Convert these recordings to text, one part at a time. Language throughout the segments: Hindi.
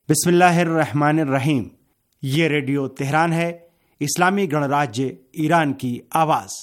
बिस्मिल्लाहिर्रहमानिर्रहीम। ये रेडियो तेहरान है, इस्लामी गणराज्य ईरान की आवाज़।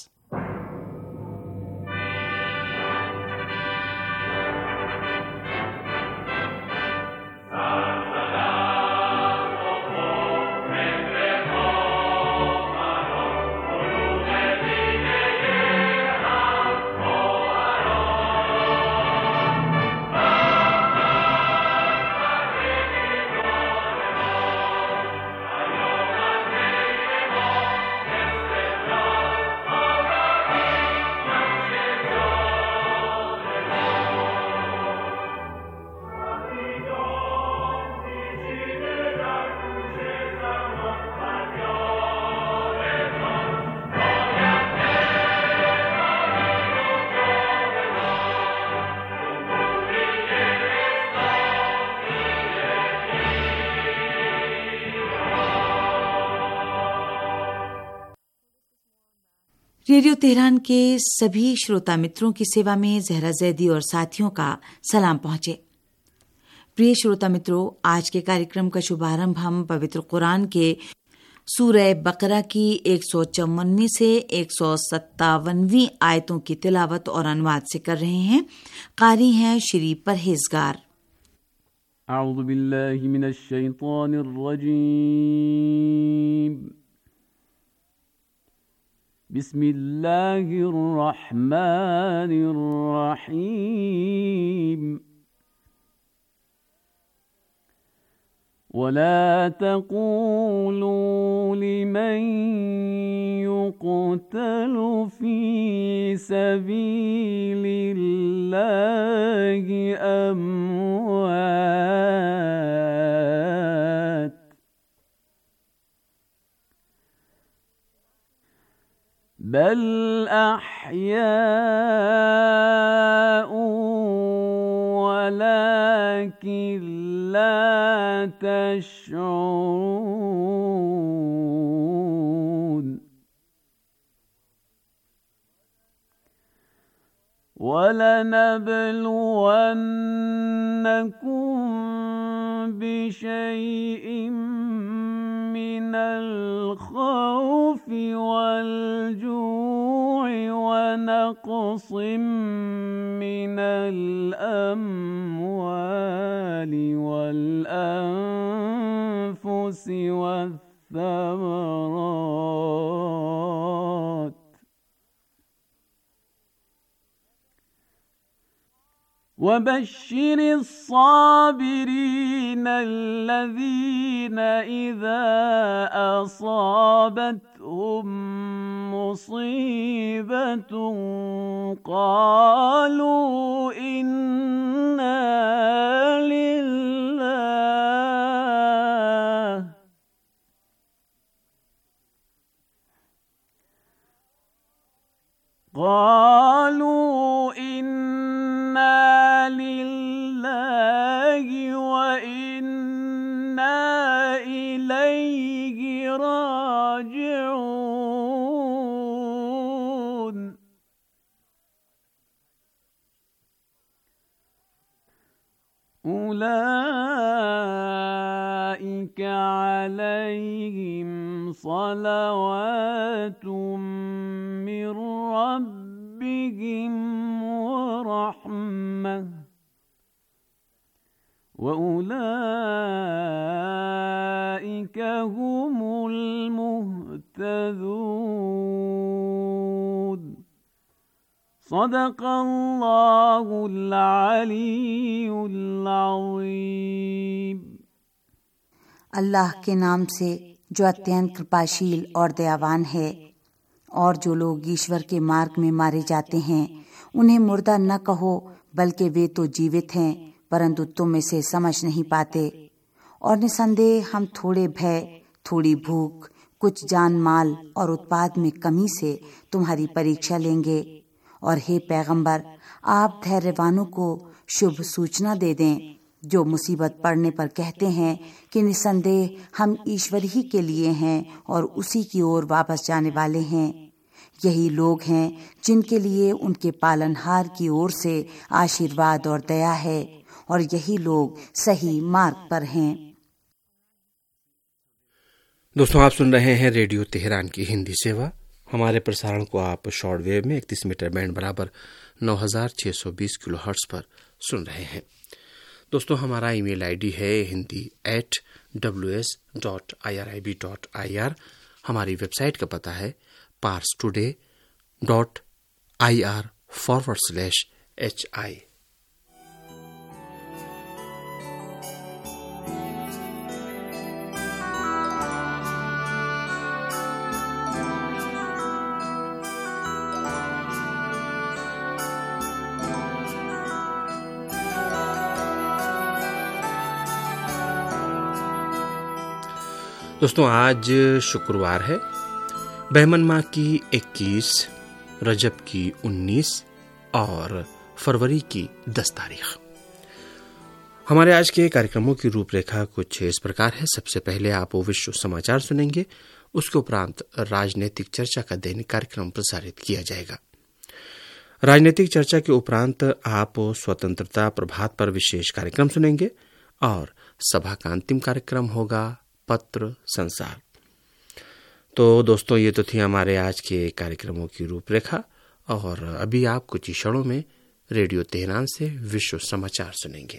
रेडियो तेहरान के सभी श्रोता मित्रों की सेवा में जहरा जैदी और साथियों का सलाम पहुंचे। प्रिय श्रोता मित्रों, आज के कार्यक्रम का शुभारंभ हम पवित्र कुरान के सूरह बकरा की 154वीं से 157वीं आयतों की तिलावत और अनुवाद से कर रहे हैं। कारी हैं श्री परहेजगार। अऊज़ु बिल्लाहि मिनश शैतानिर रजीम। बिस्मिल्लाहिर रहमानिर रहीम। वला तक़ूलू लिमन युक़तलु फ़ी सबीलिल्लाहि अम्वात बल अह्याउ वलाकिन ला तशऊरून। वलनबलुवन्नकुम बिशैइन मिनल खौफि वल्जू'i वनक़्सिम मिनल अम्वालि वल्अन्फुसि वत्थमरात वबश्शिरि الصابرين الذين إذا أصابتهم مصيبة قالوا إنا لله وإنا إليه راجعون। أولئك عليهم صلوات من ربهم ورحمة وأولئك هم المهتدون। صدق الله العلي العظيम। अल्लाह के नाम से जो अत्यंत कृपाशील और दयावान है। और जो लोग ईश्वर के मार्ग में मारे जाते हैं उन्हें मुर्दा न कहो, बल्कि वे तो जीवित हैं, परंतु तुम इसे समझ नहीं पाते। और निसंदेह हम थोड़े भय, थोड़ी भूख, कुछ जान माल और उत्पाद में कमी से तुम्हारी परीक्षा लेंगे। और हे पैगंबर, आप धैर्यवानों को शुभ सूचना दे दें जो मुसीबत पड़ने पर कहते हैं कि निसंदेह हम ईश्वर ही के लिए हैं और उसी की ओर वापस जाने वाले हैं। यही लोग हैं जिनके लिए उनके पालनहार की ओर से आशीर्वाद और दया है, और यही लोग सही मार्ग पर हैं। दोस्तों, आप सुन रहे हैं रेडियो तेहरान की हिंदी सेवा। हमारे प्रसारण को आप शॉर्ट वेव में 31 मीटर बैंड बराबर 9620 किलोहर्ट्ज पर सुन रहे हैं। दोस्तों, हमारा ईमेल आईडी है hindi@ws.irib.ir। हमारी वेबसाइट का पता है parstoday.ir/hi। दोस्तों, आज शुक्रवार है। बहमन माह की 21, रजब की 19 और फरवरी की 10 तारीख। हमारे आज के कार्यक्रमों की रूपरेखा कुछ इस प्रकार है। सबसे पहले आप विश्व समाचार सुनेंगे, उसके उपरांत राजनीतिक चर्चा का दैनिक कार्यक्रम प्रसारित किया जाएगा। राजनीतिक चर्चा के उपरांत आप स्वतंत्रता प्रभात पर विशेष कार्यक्रम सुनेंगे और सभा का अंतिम कार्यक्रम होगा पत्र संसार। तो दोस्तों, ये तो थी हमारे आज के कार्यक्रमों की रूपरेखा और अभी आप कुछ ही क्षणों में रेडियो तेहरान से विश्व समाचार सुनेंगे।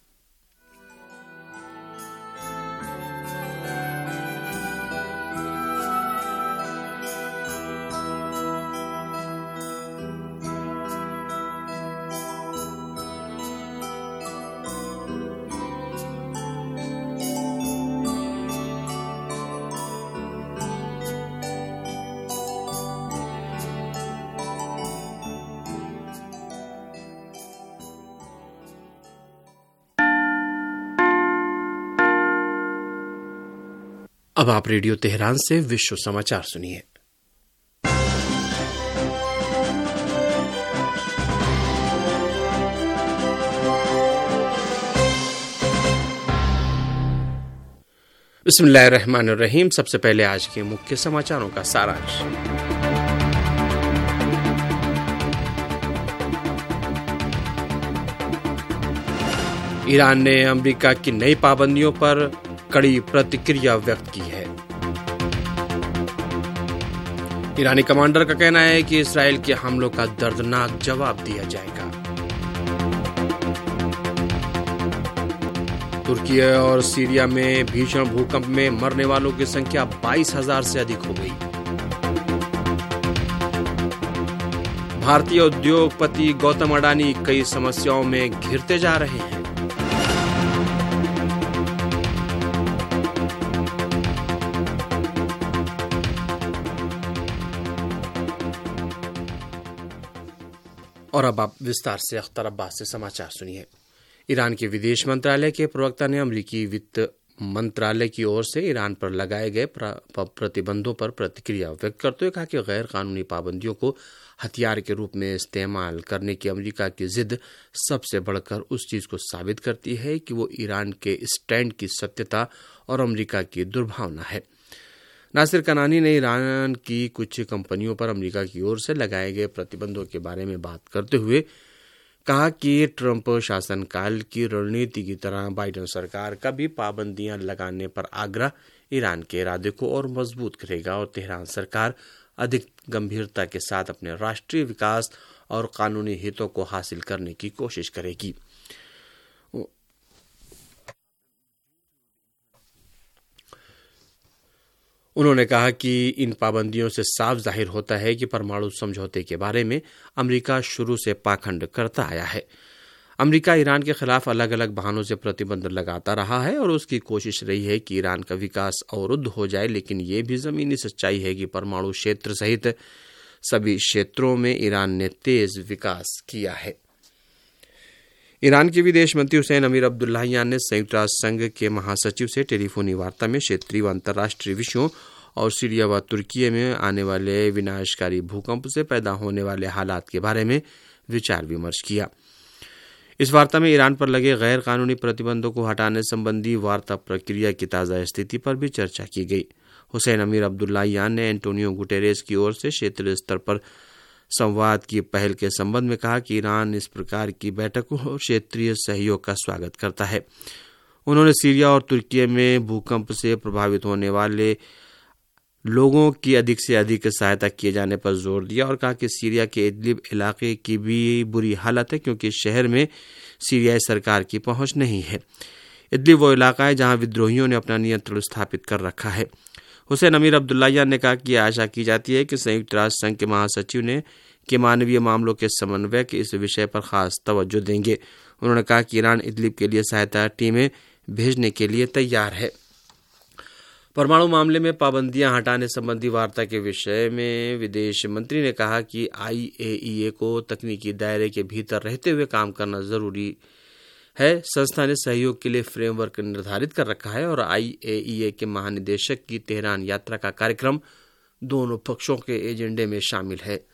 अब आप रेडियो तेहरान से विश्व समाचार सुनिए। बिस्मिल्लाहिर्रहमानिर्रहीम। सबसे पहले आज के मुख्य समाचारों का सारांश। ईरान ने अमेरिका की नई पाबंदियों पर कड़ी प्रतिक्रिया व्यक्त की है। ईरानी कमांडर का कहना है कि इस्राएल के हमलों का दर्दनाक जवाब दिया जाएगा। तुर्की और सीरिया में भीषण भूकंप में मरने वालों की संख्या 22,000 से अधिक हो गई। भारतीय उद्योगपति गौतम अडानी कई समस्याओं में घिरते जा रहे हैं। और अब आप विस्तार से अख्तर अब्बास से समाचार सुनिए। ईरान के विदेश मंत्रालय के प्रवक्ता ने अमेरिकी वित्त मंत्रालय की ओर से ईरान पर लगाए गए प्रतिबंधों पर प्रतिक्रिया व्यक्त करते हुए कहा कि गैर कानूनी पाबंदियों को हथियार के रूप में इस्तेमाल करने की अमेरिका की जिद सबसे बढ़कर उस चीज को साबित करती है कि वो ईरान के स्टैंड की सत्यता और अमेरिका की दुर्भावना है। नासिर कनानी ने ईरान की कुछ कंपनियों पर अमेरिका की ओर से लगाए गए प्रतिबंधों के बारे में बात करते हुए कहा कि ट्रंप शासनकाल की रणनीति की तरह बाइडेन सरकार का भी पाबंदियां लगाने पर आग्रह ईरान के इरादे को और मजबूत करेगा और तेहरान सरकार अधिक गंभीरता के साथ अपने राष्ट्रीय विकास और कानूनी हितों को हासिल करने की कोशिश करेगी। उन्होंने कहा कि इन पाबंदियों से साफ जाहिर होता है कि परमाणु समझौते के बारे में अमेरिका शुरू से पाखंड करता आया है। अमेरिका ईरान के खिलाफ अलग अलग बहानों से प्रतिबंध लगाता रहा है और उसकी कोशिश रही है कि ईरान का विकास अवरुद्ध हो जाए, लेकिन ये भी जमीनी सच्चाई है कि परमाणु क्षेत्र सहित सभी क्षेत्रों में ईरान ने तेज विकास किया है। ईरान के विदेश मंत्री हुसैन अमीर अब्दुल्लाहियान ने संयुक्त राष्ट्र संघ के महासचिव से टेलीफोनी वार्ता में क्षेत्रीय व अंतर्राष्ट्रीय विषयों और सीरिया व तुर्की में आने वाले विनाशकारी भूकंप से पैदा होने वाले हालात के बारे में विचार विमर्श किया। इस वार्ता में ईरान पर लगे गैर कानूनी प्रतिबंधों को हटाने संबंधी वार्ता प्रक्रिया की ताज़ा स्थिति पर भी चर्चा की गई। हुसैन अमीर अब्दुल्लाहियान ने एंटोनियो गुटेरेस की ओर से क्षेत्रीय स्तर पर संवाद की पहल के संबंध में कहा कि ईरान इस प्रकार की बैठकों और क्षेत्रीय सहयोग का स्वागत करता है। उन्होंने सीरिया और तुर्की में भूकंप से प्रभावित होने वाले लोगों की अधिक से अधिक सहायता किए जाने पर जोर दिया और कहा कि सीरिया के इदलिब इलाके की भी बुरी हालत है क्योंकि शहर में सीरियाई सरकार की पहुंच नहीं है। इदलिब वो इलाका है जहां विद्रोहियों ने अपना नियंत्रण स्थापित कर रखा है। हुसैन अमीर अब्दुल्लाहियान ने कहा कि आशा की जाती है कि संयुक्त राष्ट्र संघ के महासचिव ने कि मानवीय मामलों के समन्वयक इस विषय पर खास तवज्जो देंगे। उन्होंने कहा कि ईरान इदलिब के लिए सहायता टीमें भेजने के लिए तैयार है। परमाणु मामले में पाबंदियां हटाने संबंधी वार्ता के विषय में विदेश मंत्री ने कहा कि IAEA को तकनीकी दायरे के भीतर रहते हुए काम करना जरूरी है। संस्था ने सहयोग के लिए फ्रेमवर्क निर्धारित कर रखा है और IAEA के महानिदेशक की तेहरान यात्रा का कार्यक्रम दोनों पक्षों के एजेंडे में शामिल है।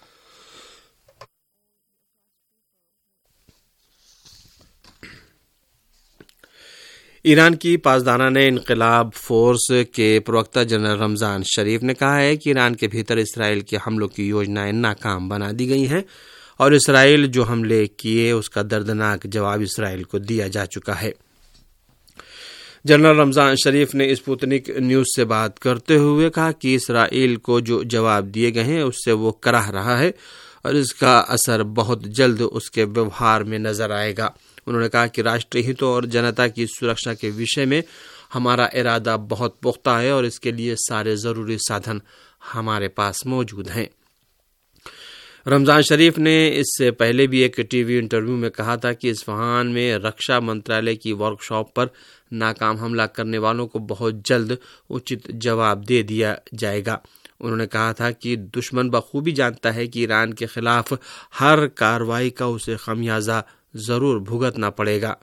ईरान की पासदाना इनकलाब फोर्स के प्रवक्ता जनरल रमजान शरीफ ने कहा है कि ईरान के भीतर इसराइल के हमलों की योजनाएं नाकाम बना दी गई हैं और इसराइल जो हमले किए उसका दर्दनाक जवाब इसराइल को दिया जा चुका है। जनरल रमजान शरीफ ने स्पुतनिक न्यूज से बात करते हुए कहा कि इसराइल को जो जवाब दिए गए हैं उससे वो कराह रहा है और इसका असर बहुत जल्द उसके व्यवहार में नजर आएगा। उन्होंने कहा कि राष्ट्रीय हितों और जनता की सुरक्षा के विषय में हमारा इरादा बहुत पुख्ता है और इसके लिए सारे जरूरी साधन हमारे पास मौजूद हैं। रमजान शरीफ ने इससे पहले भी एक टीवी इंटरव्यू में कहा था कि इस्फहान में रक्षा मंत्रालय की वर्कशॉप पर नाकाम हमला करने वालों को बहुत जल्द उचित जवाब दे दिया जाएगा। उन्होंने कहा था कि दुश्मन बखूबी जानता है कि ईरान के खिलाफ हर कार्रवाई का उसे खमियाजा जरूर भुगतना पड़ेगा।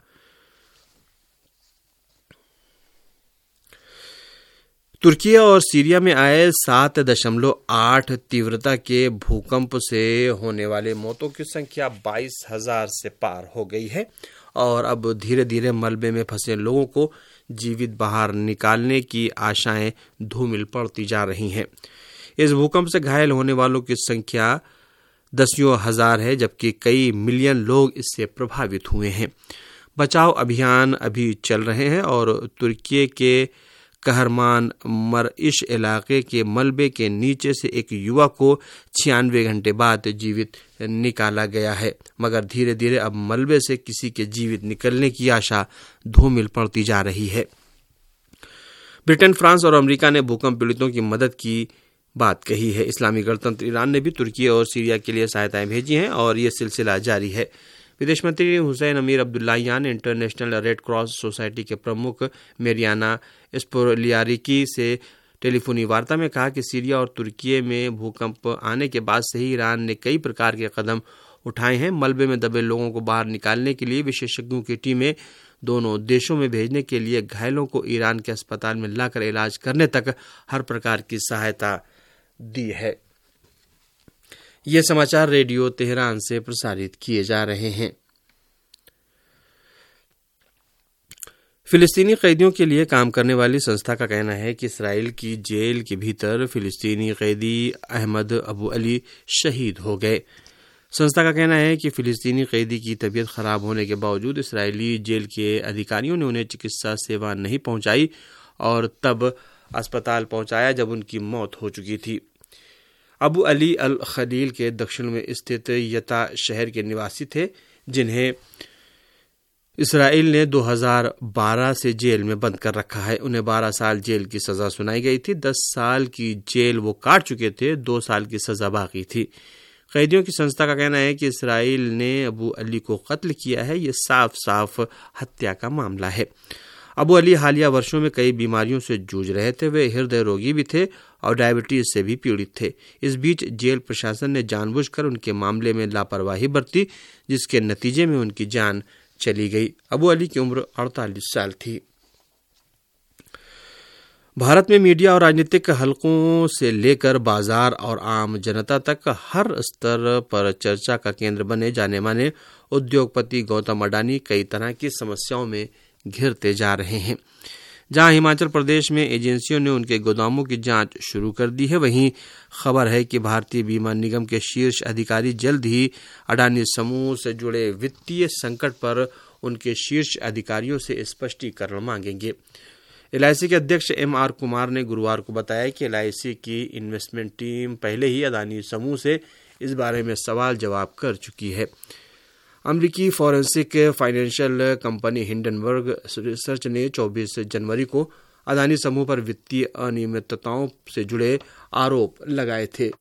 तुर्की और सीरिया में आए 7.8 तीव्रता के भूकंप से होने वाले मौतों की संख्या 22,000 से पार हो गई है और अब धीरे धीरे मलबे में फंसे लोगों को जीवित बाहर निकालने की आशाएं धूमिल पड़ती जा रही हैं। इस भूकंप से घायल होने वालों की संख्या दसियों हजार है जबकि कई मिलियन लोग इससे प्रभावित हुए हैं। बचाव अभियान अभी चल रहे हैं और तुर्की के कहरमान मरइश इलाके के मलबे के नीचे से एक युवक को 96 घंटे बाद जीवित निकाला गया है, मगर धीरे धीरे अब मलबे से किसी के जीवित निकलने की आशा धूमिल पड़ती जा रही है। ब्रिटेन, फ्रांस और अमेरिका ने भूकंप पीड़ितों की मदद की बात कही है। इस्लामी गणतंत्र ईरान ने भी तुर्की और सीरिया के लिए सहायताएं भेजी हैं और ये सिलसिला जारी है। विदेश मंत्री हुसैन अमीर अब्दुल्लाहियान ने इंटरनेशनल रेड क्रॉस सोसाइटी के प्रमुख मेरियाना स्पोलियारिकी से टेलीफोनी वार्ता में कहा कि सीरिया और तुर्की में भूकंप आने के बाद से ही ईरान ने कई प्रकार के कदम उठाए हैं। मलबे में दबे लोगों को बाहर निकालने के लिए विशेषज्ञों की टीमें दोनों देशों में भेजने के लिए घायलों को ईरान के अस्पताल में लाकर इलाज करने तक हर प्रकार की सहायता दी है। ये समाचार रेडियो तेहरान से प्रसारित किए जा रहे हैं। फिलिस्तीनी कैदियों के लिए काम करने वाली संस्था का कहना है कि इसराइल की जेल के भीतर फिलिस्तीनी कैदी अहमद अबू अली शहीद हो गए। संस्था का कहना है कि फिलिस्तीनी कैदी की तबीयत खराब होने के बावजूद इसराइली जेल के अधिकारियों ने उन्हें चिकित्सा सेवा नहीं पहुंचाई और तब अस्पताल पहुंचाया जब उनकी मौत हो चुकी थी। अबू अली अल खलील के दक्षिण में स्थित यता शहर के निवासी थे, जिन्हें इसराइल ने 2012 से जेल में बंद कर रखा है। उन्हें 12 साल जेल की सजा सुनाई गई थी। 10 साल की जेल वो काट चुके थे, 2 साल की सजा बाकी थी। कैदियों की संस्था का कहना है कि इसराइल ने अबू अली को कत्ल किया है। ये साफ साफ हत्या का मामला है। अबू अली हालिया वर्षों में कई बीमारियों से जूझ रहे थे। वे हृदय रोगी भी थे और डायबिटीज से भी पीड़ित थे। इस बीच जेल प्रशासन ने जानबूझकर उनके मामले में लापरवाही बरती, जिसके नतीजे में उनकी जान चली गई। अबू अली की उम्र 48 साल थी। भारत में मीडिया और राजनीतिक हलकों से लेकर बाजार और आम जनता तक हर स्तर पर चर्चा का केंद्र बने जाने माने उद्योगपति गौतम अडानी कई तरह की समस्याओं में घिरते जा रहे हैं। जहां हिमाचल प्रदेश में एजेंसियों ने उनके गोदामों की जांच शुरू कर दी है, वहीं खबर है कि भारतीय बीमा निगम के शीर्ष अधिकारी जल्द ही अडानी समूह से जुड़े वित्तीय संकट पर उनके शीर्ष अधिकारियों से स्पष्टीकरण मांगेंगे। LIC के अध्यक्ष MR कुमार ने गुरुवार को बताया कि LIC की इन्वेस्टमेंट टीम पहले ही अदानी समूह से इस बारे में सवाल जवाब कर चुकी है। अमेरिकी forensic financial company Hindenburg research ने 24 जनवरी को अदानी समूह पर वित्तीय अनियमितताओं से जुड़े आरोप लगाए थे।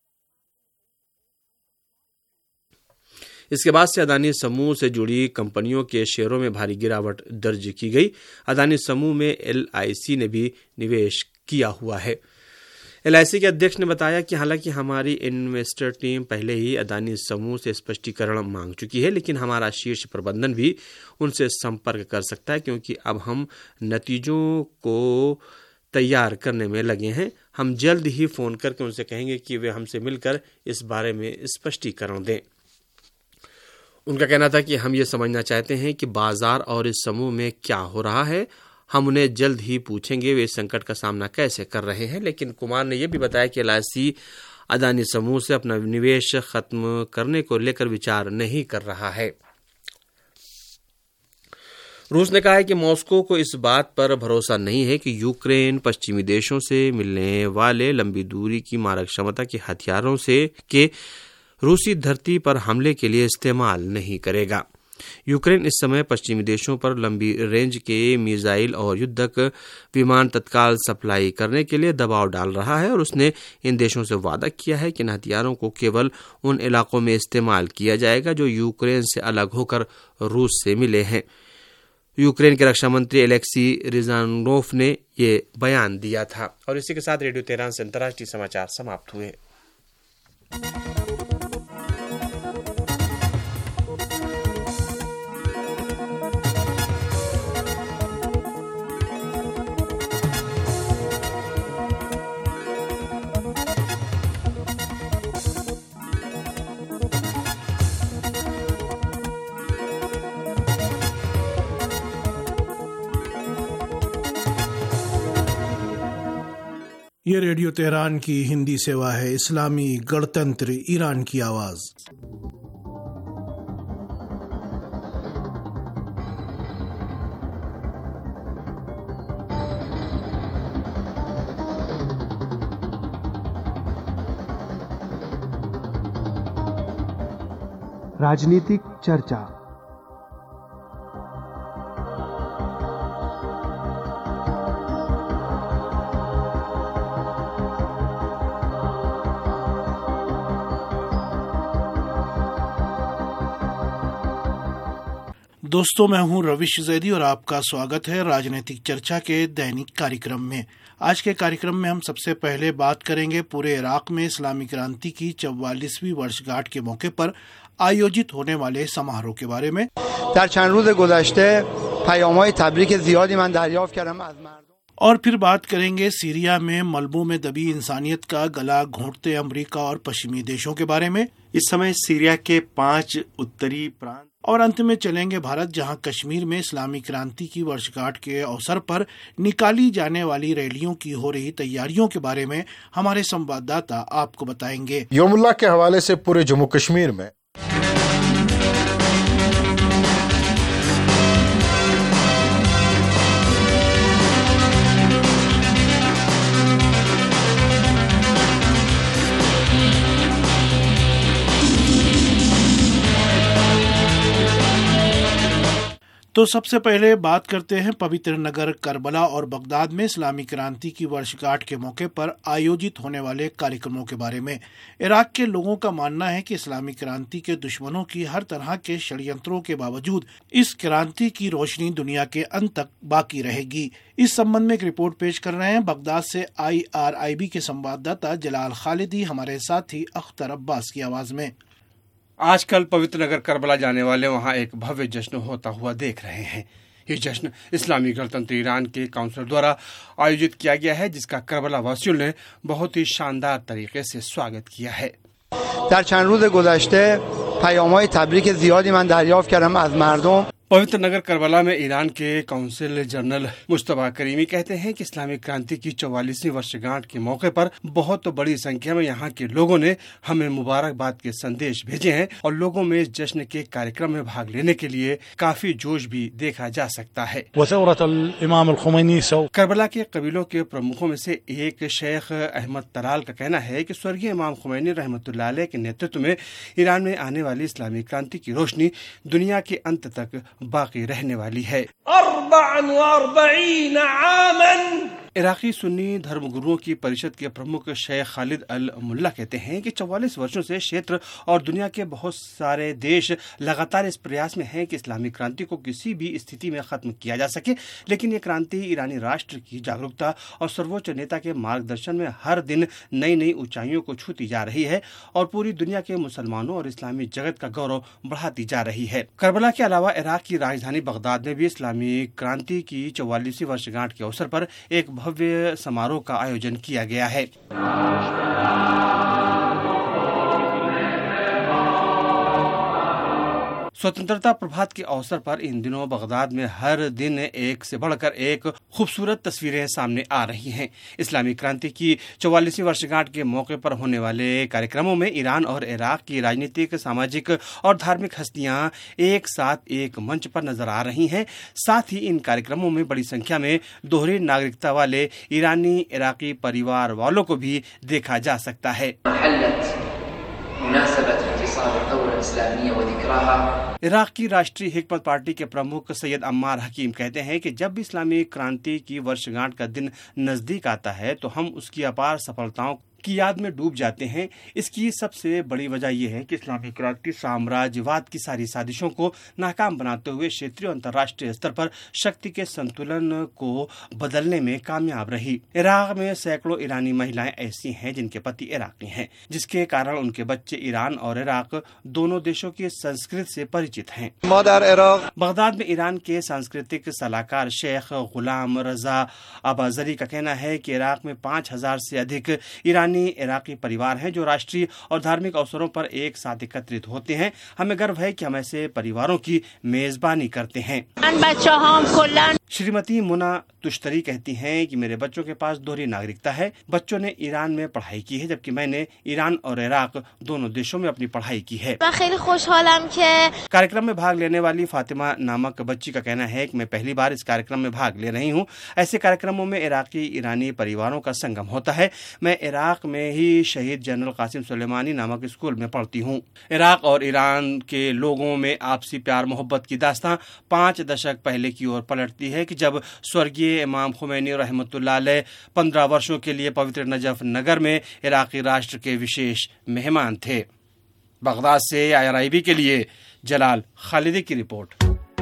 इसके बाद से अदानी समूह से जुड़ी कंपनियों के शेयरों में भारी गिरावट दर्ज की गई। अदानी समूह में LIC ने भी निवेश किया हुआ है। LIC के अध्यक्ष ने बताया कि हालांकि हमारी इन्वेस्टर टीम पहले ही अदानी समूह से स्पष्टीकरण मांग चुकी है, लेकिन हमारा शीर्ष प्रबंधन भी उनसे संपर्क कर सकता है, क्योंकि अब हम नतीजों को तैयार करने में लगे हैं। हम जल्द ही फोन करके उनसे कहेंगे कि वे हमसे मिलकर इस बारे में स्पष्टीकरण दें। उनका कहना था कि हम ये समझना चाहते हैं कि बाजार और इस समूह में क्या हो रहा है। हम उन्हें जल्द ही पूछेंगे वे इस संकट का सामना कैसे कर रहे हैं। लेकिन कुमार ने यह भी बताया कि LIC अदानी समूह से अपना निवेश खत्म करने को लेकर विचार नहीं कर रहा है। रूस ने कहा है कि मॉस्को को इस बात पर भरोसा नहीं है कि यूक्रेन पश्चिमी देशों से मिलने वाले लंबी दूरी की मारक क्षमता के हथियारों से के रूसी धरती पर हमले के लिए इस्तेमाल नहीं करेगा। यूक्रेन इस समय पश्चिमी देशों पर लंबी रेंज के मिसाइल और युद्धक विमान तत्काल सप्लाई करने के लिए दबाव डाल रहा है और उसने इन देशों से वादा किया है कि इन हथियारों को केवल उन इलाकों में इस्तेमाल किया जाएगा जो यूक्रेन से अलग होकर रूस से मिले हैं। यूक्रेन के रक्षा मंत्री एलेक्सी रिजानोफ ने ये बयान दिया था। और इसी के साथ रेडियो तेहरान से अंतर्राष्ट्रीय समाचार समाप्त हुए। ये रेडियो तेहरान की हिंदी सेवा है। इस्लामी गणतंत्र ईरान की आवाज। राजनीतिक चर्चा। दोस्तों, मैं हूं रविश जैदी और आपका स्वागत है राजनीतिक चर्चा के दैनिक कार्यक्रम में। आज के कार्यक्रम में हम सबसे पहले बात करेंगे पूरे इराक में इस्लामी क्रांति की 44वीं वर्षगांठ के मौके पर आयोजित होने वाले समारोह के बारे में। در چند روز گذشته پیام‌های تبریک زیادی من دریافت کردم از مردم। और फिर बात करेंगे सीरिया में मलबों में दबी इंसानियत का गला घोंटते अमेरिका और पश्चिमी देशों के बारे में। इस समय सीरिया के 5 उत्तरी प्रांत। और अंत में चलेंगे भारत, जहां कश्मीर में इस्लामी क्रांति की वर्षगांठ के अवसर पर निकाली जाने वाली रैलियों की हो रही तैयारियों के बारे में हमारे संवाददाता आपको बताएंगे। योमुल्लाह के हवाले से पूरे जम्मू कश्मीर में तो सबसे पहले बात करते हैं पवित्र नगर करबला और बगदाद में इस्लामी क्रांति की वर्षगांठ के मौके पर आयोजित होने वाले कार्यक्रमों के बारे में। इराक के लोगों का मानना है कि इस्लामी क्रांति के दुश्मनों की हर तरह के षड्यंत्रों के बावजूद इस क्रांति की रोशनी दुनिया के अंत तक बाकी रहेगी। इस संबंध में एक रिपोर्ट पेश कर रहे हैं बगदाद से IRIB के संवाददाता जलाल खालिदी हमारे साथी अख्तर अब्बास की आवाज में। आजकल पवित्र नगर करबला जाने वाले वहां एक भव्य जश्न होता हुआ देख रहे हैं। ये जश्न इस्लामी गणतंत्र ईरान के काउंसिल द्वारा आयोजित किया गया है, जिसका करबला वासियों ने बहुत ही शानदार तरीके से स्वागत किया है। در چند روز گذشته پیام‌های تبریک زیادی من دریافت کردم از مردم। पवित्र नगर करबला में ईरान के काउंसिल जनरल मुस्तफा करीमी कहते हैं कि इस्लामिक क्रांति की 44वीं वर्षगांठ के मौके पर बहुत बड़ी संख्या में यहाँ के लोगों ने हमें मुबारकबाद के संदेश भेजे हैं और लोगों में इस जश्न के कार्यक्रम में भाग लेने के लिए काफी जोश भी देखा जा सकता है। करबला के कबीलों के प्रमुखों में से एक शेख अहमद तलाल का कहना है कि स्वर्गीय इमाम खुमैनी रहमतुल्लाह अलैह के नेतृत्व में ईरान में आने वाली इस्लामी क्रांति की रोशनी दुनिया के अंत तक बाकी रहने वाली है। 44 आमन इराकी सुन्नी धर्मगुरुओं की परिषद के प्रमुख शेख खालिद अल मुल्ला कहते हैं कि 44 वर्षों से क्षेत्र और दुनिया के बहुत सारे देश लगातार इस प्रयास में हैं कि इस्लामी क्रांति को किसी भी स्थिति में खत्म किया जा सके, लेकिन ये क्रांति ईरानी राष्ट्र की जागरूकता और सर्वोच्च नेता के मार्गदर्शन में हर दिन नई नई ऊंचाइयों को छूती जा रही है और पूरी दुनिया के मुसलमानों और इस्लामी जगत का गौरव बढ़ाती जा रही है। करबला के अलावा इराक की राजधानी बगदाद में भी इस्लामी क्रांति की 44वीं वर्षगांठ के अवसर पर एक भव्य समारोह का आयोजन किया गया है। स्वतंत्रता प्रभात के अवसर पर इन दिनों बगदाद में हर दिन एक से बढ़कर एक खूबसूरत तस्वीरें सामने आ रही हैं। इस्लामी क्रांति की 44वीं वर्षगांठ के मौके पर होने वाले कार्यक्रमों में ईरान और इराक की राजनीतिक, सामाजिक और धार्मिक हस्तियां एक साथ एक मंच पर नजर आ रही हैं। साथ ही इन कार्यक्रमों में बड़ी संख्या में दोहरी नागरिकता वाले ईरानी इराकी परिवार वालों को भी देखा जा सकता है। इराक की राष्ट्रीय हिकमत पार्टी के प्रमुख सैयद अम्मार हकीम कहते हैं कि जब भी इस्लामी क्रांति की वर्षगांठ का दिन नजदीक आता है तो हम उसकी अपार सफलताओं की याद में डूब जाते हैं। इसकी सबसे बड़ी वजह यह है कि इस्लामी क्रांति साम्राज्यवाद की सारी साजिशों को नाकाम बनाते हुए क्षेत्रीय और अंतर्राष्ट्रीय स्तर पर शक्ति के संतुलन को बदलने में कामयाब रही। इराक में सैकड़ों ईरानी महिलाएं ऐसी हैं जिनके पति इराकी हैं, जिसके कारण उनके बच्चे ईरान और इराक दोनों देशों की संस्कृति से परिचित हैं। बगदाद में ईरान के सांस्कृतिक सलाहकार शेख गुलाम रजा अबाजरी का कहना है कि इराक में 5000 से अधिक ईरानी इराकी परिवार हैं जो राष्ट्रीय और धार्मिक अवसरों पर एक साथ एकत्रित होते हैं। हमें गर्व है कि हम ऐसे परिवारों की मेजबानी करते हैं। श्रीमती मुना तुश्तरी कहती हैं कि मेरे बच्चों के पास दोहरी नागरिकता है। बच्चों ने ईरान में पढ़ाई की है जबकि मैंने ईरान और इराक दोनों देशों में अपनी पढ़ाई की है। कार्यक्रम में भाग लेने वाली फातिमा नामक बच्ची का कहना है कि मैं पहली बार इस कार्यक्रम में भाग ले रही हूँ। ऐसे कार्यक्रमों में इराकी ईरानी परिवारों का संगम होता है। मैं इराक में ही शहीद जनरल कासिम सुलेमानी नामक स्कूल में पढ़ती हूँ। इराक और ईरान के लोगों में आपसी प्यार मोहब्बत की दास्तां 5 दशक पहले की ओर पलटती है कि जब स्वर्गीय इमाम खुमैनी रहमतुल्लाह अलैह 15 वर्षों के लिए पवित्र नजफ नगर में इराकी राष्ट्र के विशेष मेहमान थे। बगदाद से IRIB के लिए जलाल खालिदी की रिपोर्ट।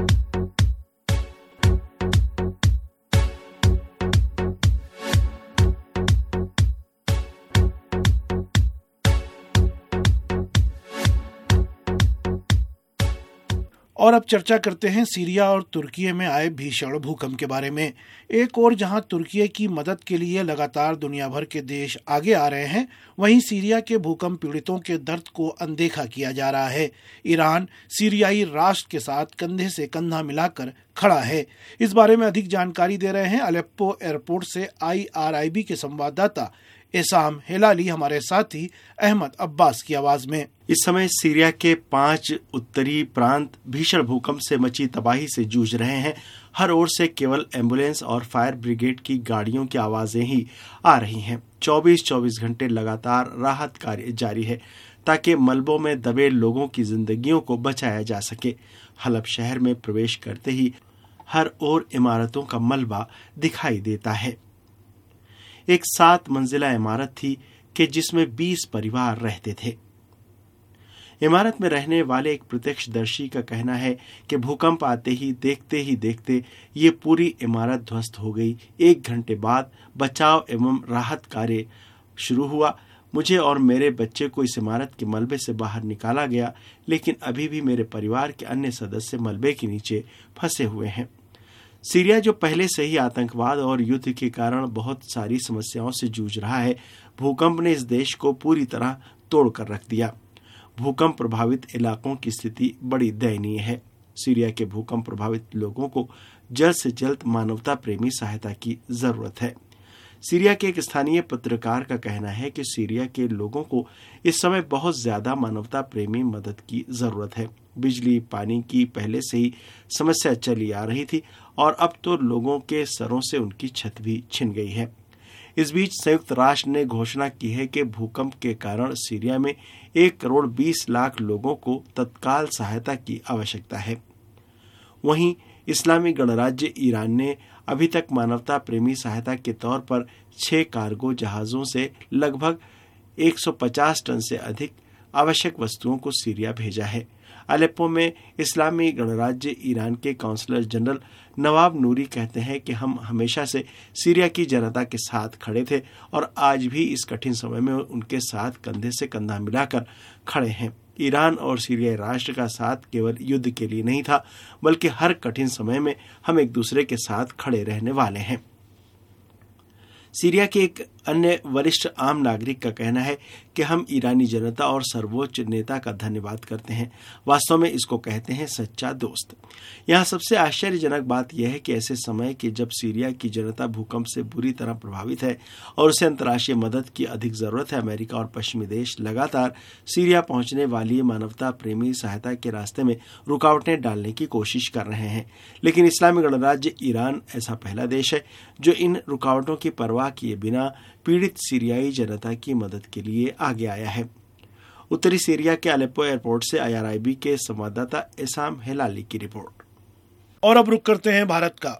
और अब चर्चा करते हैं सीरिया और तुर्की में आए भीषण भूकंप के बारे में। एक और जहां तुर्की की मदद के लिए लगातार दुनिया भर के देश आगे आ रहे हैं, वहीं सीरिया के भूकंप पीड़ितों के दर्द को अनदेखा किया जा रहा है। ईरान सीरियाई राष्ट्र के साथ कंधे से कंधा मिलाकर खड़ा है। इस बारे में अधिक जानकारी दे रहे हैं अलेप्पो एयरपोर्ट से IRIB के संवाददाता एसाम हेलाली हमारे साथी अहमद अब्बास की आवाज में। इस समय सीरिया के 5 उत्तरी प्रांत भीषण भूकंप से मची तबाही से जूझ रहे हैं। हर ओर से केवल एम्बुलेंस और फायर ब्रिगेड की गाड़ियों की आवाजें ही आ रही हैं। 24 घंटे लगातार राहत कार्य जारी है ताकि मलबों में दबे लोगों की जिंदगियों को बचाया जा सके। हलब शहर में प्रवेश करते ही हर ओर इमारतों का मलबा दिखाई देता है। एक 7 मंजिला इमारत थी कि जिसमें 20 परिवार रहते थे। इमारत में रहने वाले एक प्रत्यक्षदर्शी का कहना है कि भूकंप आते ही देखते ये पूरी इमारत ध्वस्त हो गई। 1 घंटे बाद बचाव एवं राहत कार्य शुरू हुआ। मुझे और मेरे बच्चे को इस इमारत के मलबे से बाहर निकाला गया, लेकिन अभी भी मेरे परिवार के अन्य सदस्य मलबे के नीचे फंसे हुए हैं। सीरिया जो पहले से ही आतंकवाद और युद्ध के कारण बहुत सारी समस्याओं से जूझ रहा है, भूकंप ने इस देश को पूरी तरह तोड़ कर रख दिया। भूकंप प्रभावित इलाकों की स्थिति बड़ी दयनीय है। सीरिया के भूकंप प्रभावित लोगों को जल्द से जल्द मानवता प्रेमी सहायता की जरूरत है। सीरिया के एक स्थानीय पत्रकार का कहना है कि सीरिया के लोगों को इस समय बहुत ज्यादा मानवता प्रेमी मदद की जरूरत है। बिजली पानी की पहले से ही समस्या चली आ रही थी और अब तो लोगों के सरों से उनकी छत भी छिन गई है। इस बीच संयुक्त राष्ट्र ने घोषणा की है कि भूकंप के कारण सीरिया में 1,20,00,000 लोगों को तत्काल सहायता की आवश्यकता है। वहीं इस्लामी गणराज्य ईरान ने अभी तक मानवता प्रेमी सहायता के तौर पर 6 कार्गो जहाजों से लगभग 150 टन से अधिक आवश्यक वस्तुओं को सीरिया भेजा है। अलेप्पो में इस्लामी गणराज्य ईरान के काउंसलर जनरल नवाब नूरी कहते हैं कि हम हमेशा से सीरिया की जनता के साथ खड़े थे और आज भी इस कठिन समय में उनके साथ कंधे से कंधा मिलाकर खड़े हैं। ईरान और सीरियाई राष्ट्र का साथ केवल युद्ध के लिए नहीं था, बल्कि हर कठिन समय में हम एक दूसरे के साथ खड़े रहने वाले हैं। सीरिया के एक अन्य वरिष्ठ आम नागरिक का कहना है कि हम ईरानी जनता और सर्वोच्च नेता का धन्यवाद करते हैं। वास्तव में इसको कहते हैं सच्चा दोस्त। यहाँ सबसे आश्चर्यजनक बात यह है कि ऐसे समय कि जब सीरिया की जनता भूकंप से बुरी तरह प्रभावित है और उसे अंतर्राष्ट्रीय मदद की अधिक जरूरत है, अमेरिका और पश्चिमी देश लगातार सीरिया पहुंचने वाली मानवता प्रेमी सहायता के रास्ते में रुकावटें डालने की कोशिश कर रहे हैं। लेकिन इस्लामी गणराज्य ईरान ऐसा पहला देश है जो इन रुकावटों की परवाह किए बिना पीड़ित सीरियाई जनता की मदद के लिए आगे आया है। उत्तरी सीरिया के अलेप्पो एयरपोर्ट से IRIB के संवाददाता एसाम हेलाली की रिपोर्ट। और अब रुक करते हैं भारत का।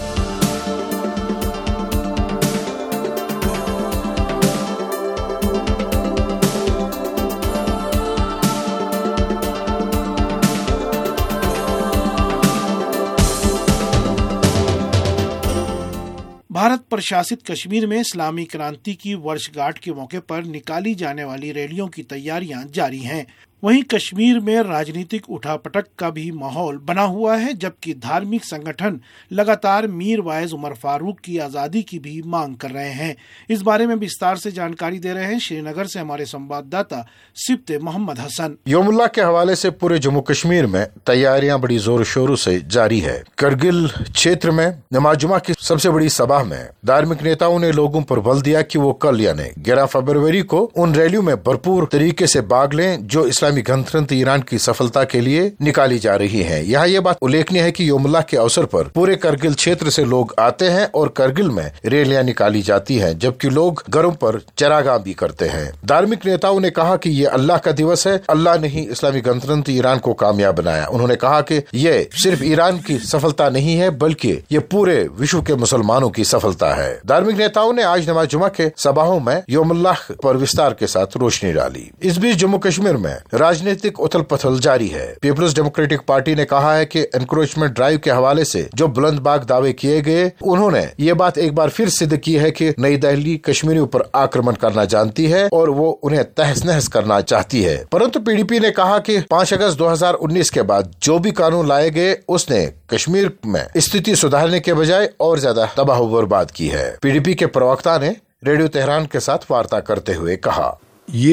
भारत प्रशासित कश्मीर में इस्लामी क्रांति की वर्षगांठ के मौके पर निकाली जाने वाली रैलियों की तैयारियां जारी हैं। वहीं कश्मीर में राजनीतिक उठापटक का भी माहौल बना हुआ है, जबकि धार्मिक संगठन लगातार मीर वाइज उमर फारूक की आजादी की भी मांग कर रहे हैं। इस बारे में विस्तार से जानकारी दे रहे हैं श्रीनगर से हमारे संवाददाता सिब्ते मोहम्मद हसन। योमुल्लाह के हवाले से पूरे जम्मू कश्मीर में तैयारियां बड़ी जोर शोरों से जारी है। करगिल क्षेत्र में नमाज जुमा की सबसे बड़ी सभा में धार्मिक नेताओं ने लोगों पर बल दिया कि वो कल यानी 11 फरवरी को उन रैलियों में भरपूर तरीके से भाग लें जो इस्लामी गणतंत्र ईरान की सफलता के लिए निकाली जा रही है। यहाँ ये बात उल्लेखनीय है कि योमुल्लाह के अवसर पर पूरे करगिल क्षेत्र से लोग आते हैं और करगिल में रैलियां निकाली जाती हैं, जबकि लोग घरों पर चरागाह भी करते हैं। धार्मिक नेताओं ने कहा कि ये अल्लाह का दिवस है, अल्लाह ने ही इस्लामी गणतंत्र ईरान को कामयाब बनाया। उन्होंने कहा कि ये सिर्फ ईरान की सफलता नहीं है, बल्कि ये पूरे विश्व के मुसलमानों की सफलता है। धार्मिक नेताओं ने आज नमाज जुमा के सभाओं में योमुल्लाह पर विस्तार के साथ रोशनी डाली। इस बीच जम्मू कश्मीर में राजनीतिक उथल पथल जारी है। पीपल्स डेमोक्रेटिक पार्टी ने कहा है कि एनक्रोचमेंट ड्राइव के हवाले से जो बुलंदबाग दावे किए गए, उन्होंने ये बात एक बार फिर सिद्ध की है कि नई दिल्ली कश्मीरियों पर आक्रमण करना जानती है और वो उन्हें तहस नहस करना चाहती है। परंतु पीडीपी ने कहा कि 5 अगस्त 2019 के बाद जो भी कानून लाए गए उसने कश्मीर में स्थिति सुधारने के बजाय और ज्यादा तबाह बर्बाद की है। पीडीपी के प्रवक्ता ने रेडियो तेहरान के साथ वार्ता करते हुए कहा, ये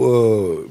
जो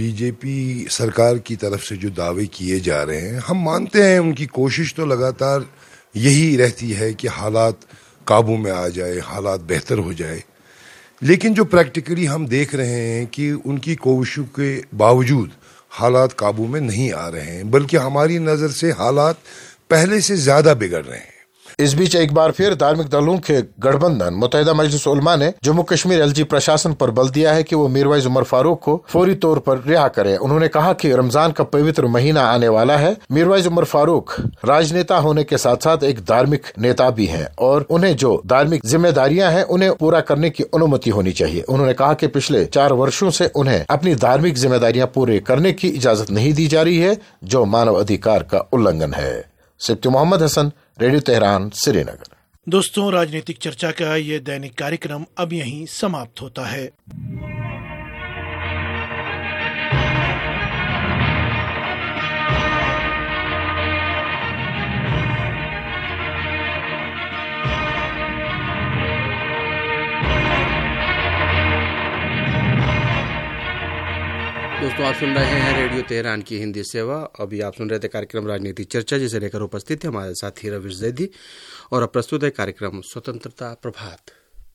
बीजेपी सरकार की तरफ से जो दावे किए जा रहे हैं, हम मानते हैं उनकी कोशिश तो लगातार यही रहती है कि हालात काबू में आ जाए, हालात बेहतर हो जाए, लेकिन जो प्रैक्टिकली हम देख रहे हैं कि उनकी कोशिशों के बावजूद हालात काबू में नहीं आ रहे हैं, बल्कि हमारी नज़र से हालात पहले से ज़्यादा बिगड़ रहे हैं। इस बीच एक बार फिर धार्मिक दलों के गठबंधन मुत्तहिदा मजलिस उलमा ने जम्मू कश्मीर एलजी प्रशासन पर बल दिया है कि वो मीरवाइज उमर फारूक को फौरी तौर पर रिहा करे। उन्होंने कहा कि रमजान का पवित्र महीना आने वाला है। मीरवाइज उमर फारूक राजनेता होने के साथ साथ एक धार्मिक नेता भी हैं और उन्हें जो धार्मिक जिम्मेदारियां हैं उन्हें पूरा करने की अनुमति होनी चाहिए। उन्होंने कहा कि पिछले 4 वर्षों से उन्हें अपनी धार्मिक जिम्मेदारियां पूरे करने की इजाजत नहीं दी जा रही है, जो मानव अधिकार का उल्लंघन है। Sibte Mohammad Hasan, radio Tehran, Srinagar. दोस्तों, राजनीतिक चर्चा का ये दैनिक कार्यक्रम अब यहीं समाप्त होता है। दोस्तों, आप सुन रहे हैं रेडियो तेहरान की हिंदी सेवा। अभी आप सुन रहे थे कार्यक्रम राजनीति चर्चा, जिसे लेकर उपस्थित है हमारे साथी रविश जैदी। और अब प्रस्तुत है कार्यक्रम स्वतंत्रता प्रभात।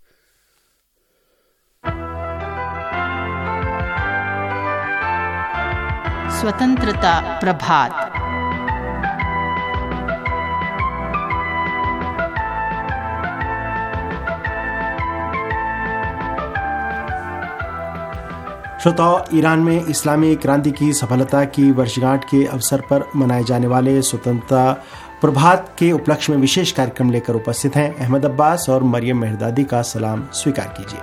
स्वतंत्रता प्रभात। श्रोताओ, ईरान में इस्लामी क्रांति की सफलता की वर्षगांठ के अवसर पर मनाए जाने वाले स्वतंत्रता प्रभात के उपलक्ष्य में विशेष कार्यक्रम लेकर उपस्थित हैं अहमद अब्बास और मरियम मेहरदादी का सलाम स्वीकार कीजिए।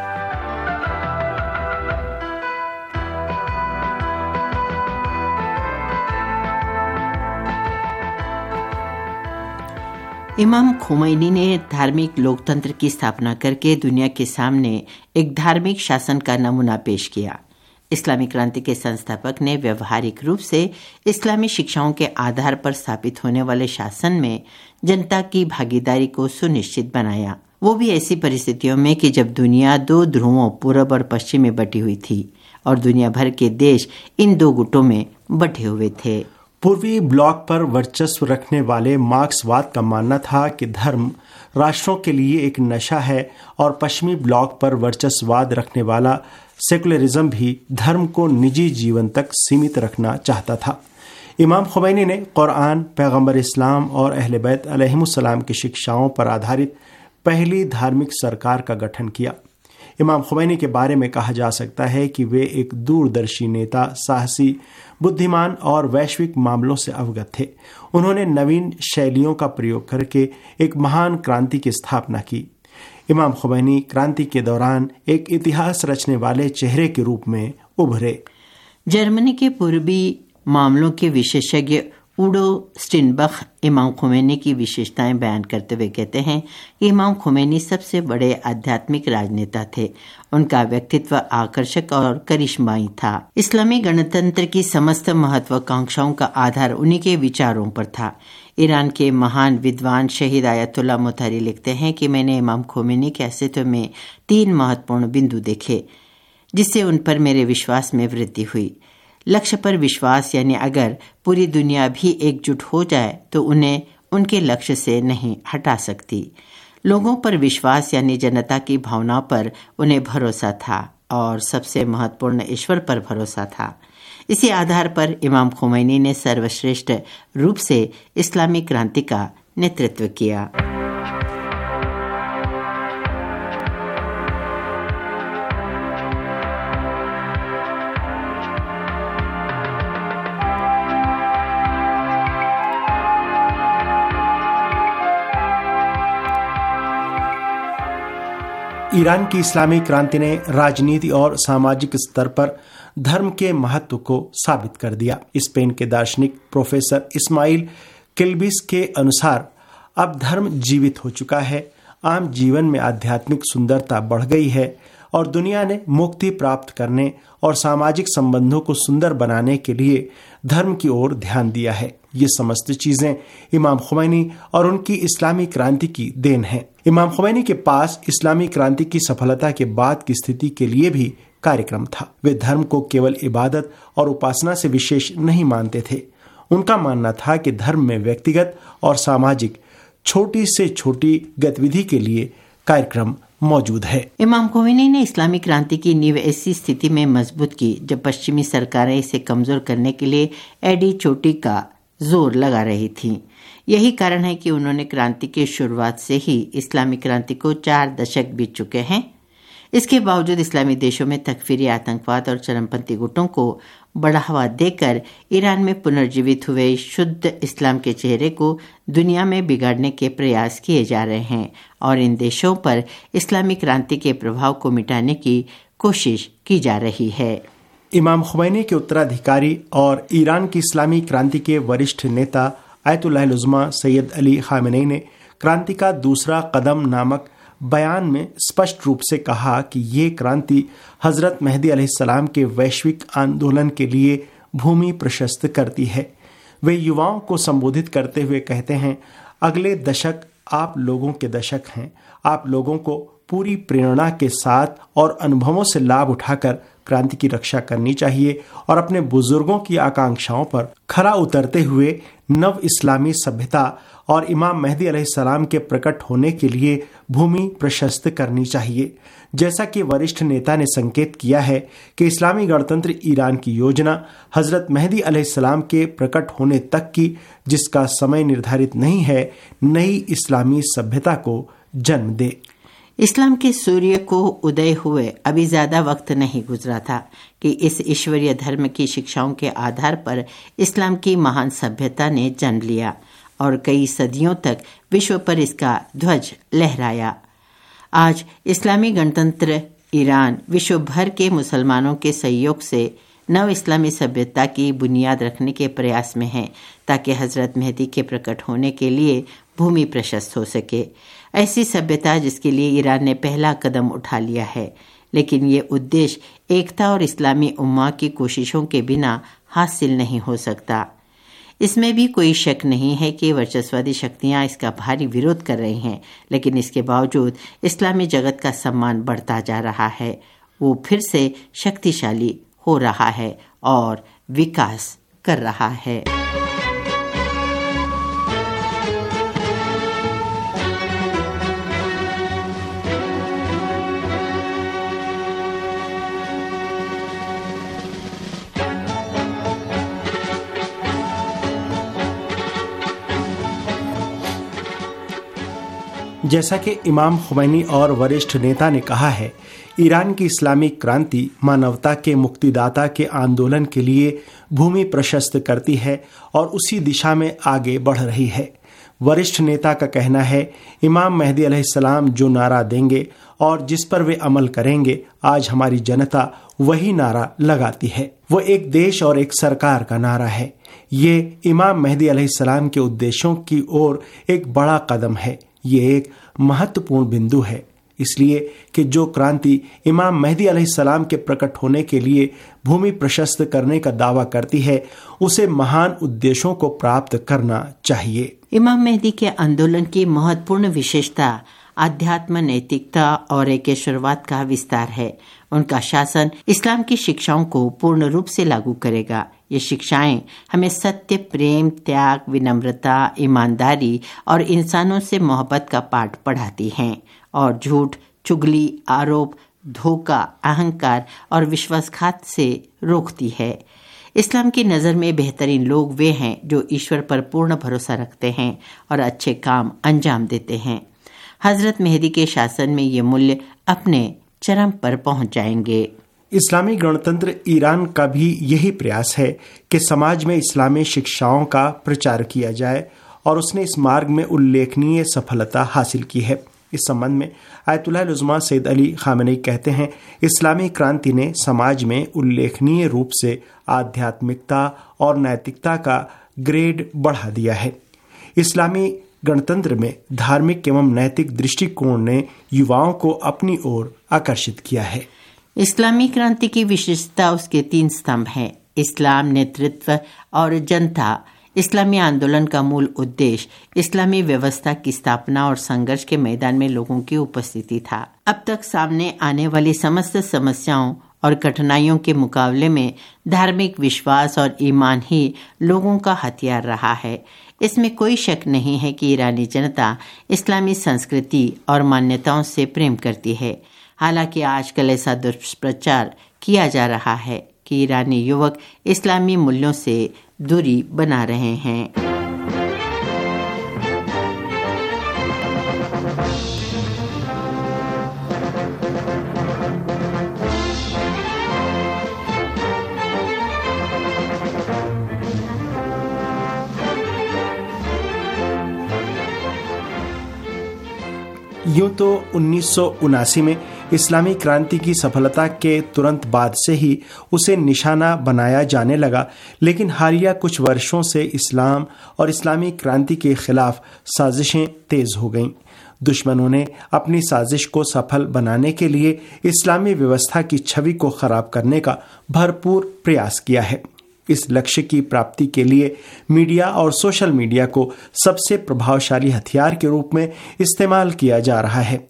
इमाम खोमैनी ने धार्मिक लोकतंत्र की स्थापना करके दुनिया के सामने एक धार्मिक शासन का नमूना पेश किया। इस्लामी क्रांति के संस्थापक ने व्यवहारिक रूप से इस्लामी शिक्षाओं के आधार पर स्थापित होने वाले शासन में जनता की भागीदारी को सुनिश्चित बनाया, वो भी ऐसी परिस्थितियों में कि जब दुनिया दो ध्रुवों पूरब और पश्चिम में बटी हुई थी और दुनिया भर के देश इन दो गुटों में बटे हुए थे। पूर्वी ब्लॉक पर वर्चस्व रखने वाले मार्क्सवाद का मानना था कि धर्म राष्ट्रों के लिए एक नशा है और पश्चिमी ब्लॉक पर वर्चस्ववाद रखने वाला सेकुलरिज्म भी धर्म को निजी जीवन तक सीमित रखना चाहता था। इमाम खोमैनी ने कुरान, पैगंबर इस्लाम और अहले बैत अलैहिमुस्सलाम की शिक्षाओं पर आधारित पहली धार्मिक सरकार का गठन किया। इमाम खोमैनी के बारे में कहा जा सकता है कि वे एक दूरदर्शी नेता, साहसी, बुद्धिमान और वैश्विक मामलों से अवगत थे। उन्होंने नवीन शैलियों का प्रयोग करके एक महान क्रांति की स्थापना की। इमाम खोमैनी क्रांति के दौरान एक इतिहास रचने वाले चेहरे के रूप में उभरे। जर्मनी के पूर्वी मामलों के विशेषज्ञ उडो स्टिनबख इमाम खोमैनी की विशेषताएं बयान करते हुए कहते हैं कि इमाम खोमैनी सबसे बड़े आध्यात्मिक राजनेता थे। उनका व्यक्तित्व आकर्षक और करिश्माई था। इस्लामी गणतंत्र की समस्त महत्वाकांक्षाओं का आधार उन्हीं के विचारों पर था। ईरान के महान विद्वान शहीद आयतुल्लाह मुतारी लिखते हैं कि मैंने इमाम खोमैनी के अस्तित्व में 3 महत्वपूर्ण बिंदु देखे, जिससे उन पर मेरे विश्वास में वृद्धि हुई। लक्ष्य पर विश्वास, यानी अगर पूरी दुनिया भी एकजुट हो जाए तो उन्हें उनके लक्ष्य से नहीं हटा सकती। लोगों पर विश्वास, यानी जनता की भावनाओं पर उन्हें भरोसा था। और सबसे महत्वपूर्ण ईश्वर पर भरोसा था। इसी आधार पर इमाम खोमैनी ने सर्वश्रेष्ठ रूप से इस्लामी क्रांति का नेतृत्व किया। ईरान की इस्लामी क्रांति ने राजनीति और सामाजिक स्तर पर धर्म के महत्व को साबित कर दिया। स्पेन के दार्शनिक प्रोफेसर इस्माइल किल्बिस के अनुसार अब धर्म जीवित हो चुका है, आम जीवन में आध्यात्मिक सुंदरता बढ़ गई है और दुनिया ने मुक्ति प्राप्त करने और सामाजिक संबंधों को सुंदर बनाने के लिए धर्म की ओर ध्यान दिया है। ये समस्त चीजें इमाम खोमैनी और उनकी इस्लामी क्रांति की देन है। इमाम खोमैनी के पास इस्लामी क्रांति की सफलता के बाद की स्थिति के लिए भी कार्यक्रम था। वे धर्म को केवल इबादत और उपासना से विशेष नहीं मानते थे। उनका मानना था कि धर्म में व्यक्तिगत और सामाजिक छोटी से छोटी गतिविधि के लिए कार्यक्रम मौजूद है। इमाम खोमैनी ने इस्लामी क्रांति की नींव ऐसी स्थिति में मजबूत की जब पश्चिमी सरकारें इसे कमजोर करने के लिए एडी चोटी का जोर लगा रही थीं। यही कारण है कि उन्होंने क्रांति की शुरुआत से ही इस्लामी क्रांति को 4 दशक बीत चुके हैं। इसके बावजूद इस्लामी देशों में तकफीरी आतंकवाद और चरमपंथी गुटों को बढ़ावा देकर ईरान में पुनर्जीवित हुए शुद्ध इस्लाम के चेहरे को दुनिया में बिगाड़ने के प्रयास किए जा रहे हैं और इन देशों पर इस्लामी क्रांति के प्रभाव को मिटाने की कोशिश की जा रही है। इमाम खोमैनी के उत्तराधिकारी और ईरान की इस्लामी क्रांति के वरिष्ठ नेता Ayatollah Uzma Sayyid Ali Khamenei ने क्रांति का दूसरा कदम नामक बयान में स्पष्ट रूप से कहा कि ये क्रांति हजरत मेहदी अलैहिस्सलाम के वैश्विक आंदोलन के लिए भूमि प्रशस्त करती है। वे युवाओं को संबोधित करते हुए कहते हैं, अगले दशक आप लोगों के दशक हैं। आप लोगों को पूरी प्रेरणा के साथ और अनुभवों से लाभ उठाकर क्रांति की रक्षा करनी चाहिए और अपने बुजुर्गों की आकांक्षाओं पर खरा उतरते हुए नव इस्लामी सभ्यता और इमाम मेहदी अलैहिस्सलाम के प्रकट होने के लिए भूमि प्रशस्त करनी चाहिए। जैसा कि वरिष्ठ नेता ने संकेत किया है कि इस्लामी गणतंत्र ईरान की योजना हजरत मेहदी अलैहिस्सलाम के प्रकट होने तक की, जिसका समय निर्धारित नहीं है, नई इस्लामी सभ्यता को जन्म दे। इस्लाम के सूर्य को उदय हुए अभी ज्यादा वक्त नहीं गुजरा था कि इस ईश्वरीय धर्म की शिक्षाओं के आधार पर इस्लाम की महान सभ्यता ने जन्म लिया और कई सदियों तक विश्व पर इसका ध्वज लहराया। आज इस्लामी गणतंत्र ईरान विश्व भर के मुसलमानों के सहयोग से नव इस्लामी सभ्यता की बुनियाद रखने के प्रयास में है ताकि हजरत मेहदी के प्रकट होने के लिए भूमि प्रशस्त हो सके। ऐसी सभ्यता जिसके लिए ईरान ने पहला कदम उठा लिया है, लेकिन ये उद्देश्य एकता और इस्लामी उम्मा की कोशिशों के बिना हासिल नहीं हो सकता। इसमें भी कोई शक नहीं है कि वर्चस्ववादी शक्तियां इसका भारी विरोध कर रही हैं, लेकिन इसके बावजूद इस्लामी जगत का सम्मान बढ़ता जा रहा है। वो फिर से शक्तिशाली हो रहा है और विकास कर रहा है। जैसा कि इमाम खुमैनी और वरिष्ठ नेता ने कहा है, ईरान की इस्लामी क्रांति मानवता के मुक्तिदाता के आंदोलन के लिए भूमि प्रशस्त करती है और उसी दिशा में आगे बढ़ रही है। वरिष्ठ नेता का कहना है, इमाम मेहदी अलैहिस्सलाम जो नारा देंगे और जिस पर वे अमल करेंगे, आज हमारी जनता वही नारा लगाती है। वो एक देश और एक सरकार का नारा है। ये इमाम मेहदी अलैहिस्सलाम के उद्देश्यों की ओर एक बड़ा कदम है। ये एक महत्वपूर्ण बिंदु है, इसलिए कि जो क्रांति इमाम मेहदी अलैहिस्सलाम के प्रकट होने के लिए भूमि प्रशस्त करने का दावा करती है, उसे महान उद्देश्यों को प्राप्त करना चाहिए। इमाम मेहदी के आंदोलन की महत्वपूर्ण विशेषता आध्यात्म, नैतिकता और एकेश्वरवाद का विस्तार है। उनका शासन इस्लाम की शिक्षाओं को पूर्ण रूप से लागू करेगा। ये शिक्षाएं हमें सत्य, प्रेम, त्याग, विनम्रता, ईमानदारी और इंसानों से मोहब्बत का पाठ पढ़ाती हैं और झूठ, चुगली, आरोप, धोखा, अहंकार और विश्वासघात से रोकती है। इस्लाम की नज़र में बेहतरीन लोग वे हैं जो ईश्वर पर पूर्ण भरोसा रखते हैं और अच्छे काम अंजाम देते हैं। हजरत मेहदी के शासन में ये मूल्य अपने चरम पर पहुंच जाएंगे। इस्लामी गणतंत्र ईरान का भी यही प्रयास है कि समाज में इस्लामी शिक्षाओं का प्रचार किया जाए और उसने इस मार्ग में उल्लेखनीय सफलता हासिल की है। इस संबंध में Ayatollah Uzma Sayyid Ali Khamenei कहते हैं, इस्लामी क्रांति ने समाज में उल्लेखनीय रूप से आध्यात्मिकता और नैतिकता का ग्रेड बढ़ा दिया है। इस्लामी गणतंत्र में धार्मिक एवं नैतिक दृष्टिकोण ने युवाओं को अपनी ओर आकर्षित किया है। इस्लामी क्रांति की विशेषता उसके 3 स्तंभ हैं: इस्लाम, नेतृत्व और जनता। इस्लामी आंदोलन का मूल उद्देश्य इस्लामी व्यवस्था की स्थापना और संघर्ष के मैदान में लोगों की उपस्थिति था। अब तक सामने आने वाली समस्त समस्याओं और कठिनाइयों के मुकाबले में धार्मिक विश्वास और ईमान ही लोगों का हथियार रहा है। इसमें कोई शक नहीं है कि ईरानी जनता इस्लामी संस्कृति और मान्यताओं से प्रेम करती है। हालांकि आजकल ऐसा दुष्प्रचार किया जा रहा है कि ईरानी युवक इस्लामी मूल्यों से दूरी बना रहे हैं। यूं तो 1979 में इस्लामी क्रांति की सफलता के तुरंत बाद से ही उसे निशाना बनाया जाने लगा, लेकिन हालिया कुछ वर्षों से इस्लाम और इस्लामी क्रांति के खिलाफ साजिशें तेज हो गईं। दुश्मनों ने अपनी साजिश को सफल बनाने के लिए इस्लामी व्यवस्था की छवि को खराब करने का भरपूर प्रयास किया है। इस लक्ष्य की प्राप्ति के लिए मीडिया और सोशल मीडिया को सबसे प्रभावशाली हथियार के रूप में इस्तेमाल किया जा रहा है।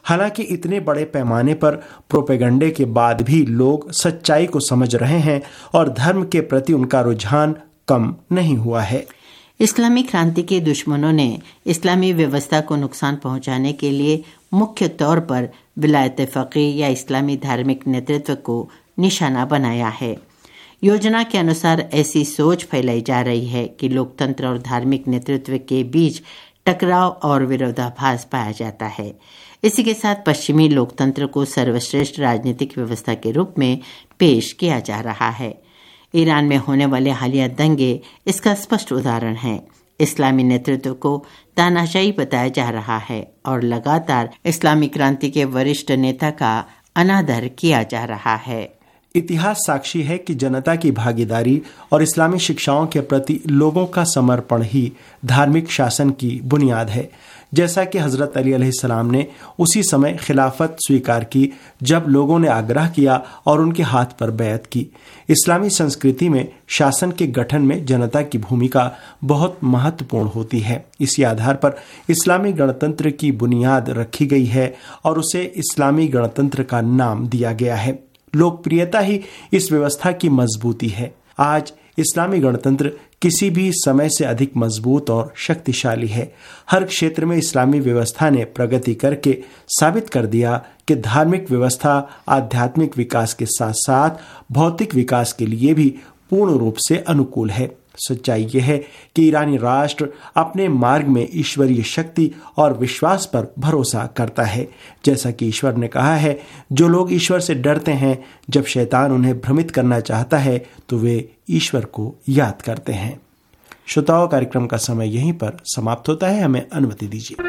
हालांकि इतने बड़े पैमाने पर प्रोपेगंडे के बाद भी लोग सच्चाई को समझ रहे हैं और धर्म के प्रति उनका रुझान कम नहीं हुआ है। इस्लामी क्रांति के दुश्मनों ने इस्लामी व्यवस्था को नुकसान पहुंचाने के लिए मुख्य तौर पर विलायत फ़क़ीह या इस्लामी धार्मिक नेतृत्व को निशाना बनाया है। योजना के अनुसार ऐसी सोच फैलाई जा रही है कि लोकतंत्र और धार्मिक नेतृत्व के बीच टकराव और विरोधाभास पाया जाता है। इसी के साथ पश्चिमी लोकतंत्र को सर्वश्रेष्ठ राजनीतिक व्यवस्था के रूप में पेश किया जा रहा है। ईरान में होने वाले हालिया दंगे इसका स्पष्ट उदाहरण है। इस्लामी नेतृत्व को तानाशाही बताया जा रहा है और लगातार इस्लामी क्रांति के वरिष्ठ नेता का अनादर किया जा रहा है। इतिहास साक्षी है कि जनता की भागीदारी और इस्लामी शिक्षाओं के प्रति लोगों का समर्पण ही धार्मिक शासन की बुनियाद है। जैसा कि हजरत अली अलैहिस्सलाम ने उसी समय खिलाफत स्वीकार की जब लोगों ने आग्रह किया और उनके हाथ पर बैत की। इस्लामी संस्कृति में शासन के गठन में जनता की भूमिका बहुत महत्वपूर्ण होती है। इसी आधार पर इस्लामी गणतंत्र की बुनियाद रखी गई है और उसे इस्लामी गणतंत्र का नाम दिया गया है। लोकप्रियता ही इस व्यवस्था की मजबूती है। आज इस्लामी गणतंत्र किसी भी समय से अधिक मजबूत और शक्तिशाली है। हर क्षेत्र में इस्लामी व्यवस्था ने प्रगति करके साबित कर दिया कि धार्मिक व्यवस्था आध्यात्मिक विकास के साथ साथ भौतिक विकास के लिए भी पूर्ण रूप से अनुकूल है। सच्चाई यह है कि ईरानी राष्ट्र अपने मार्ग में ईश्वरीय शक्ति और विश्वास पर भरोसा करता है। जैसा कि ईश्वर ने कहा है, जो लोग ईश्वर से डरते हैं, जब शैतान उन्हें भ्रमित करना चाहता है तो वे ईश्वर को याद करते हैं। श्रोताओं, कार्यक्रम का समय यहीं पर समाप्त होता है। हमें अनुमति दीजिए।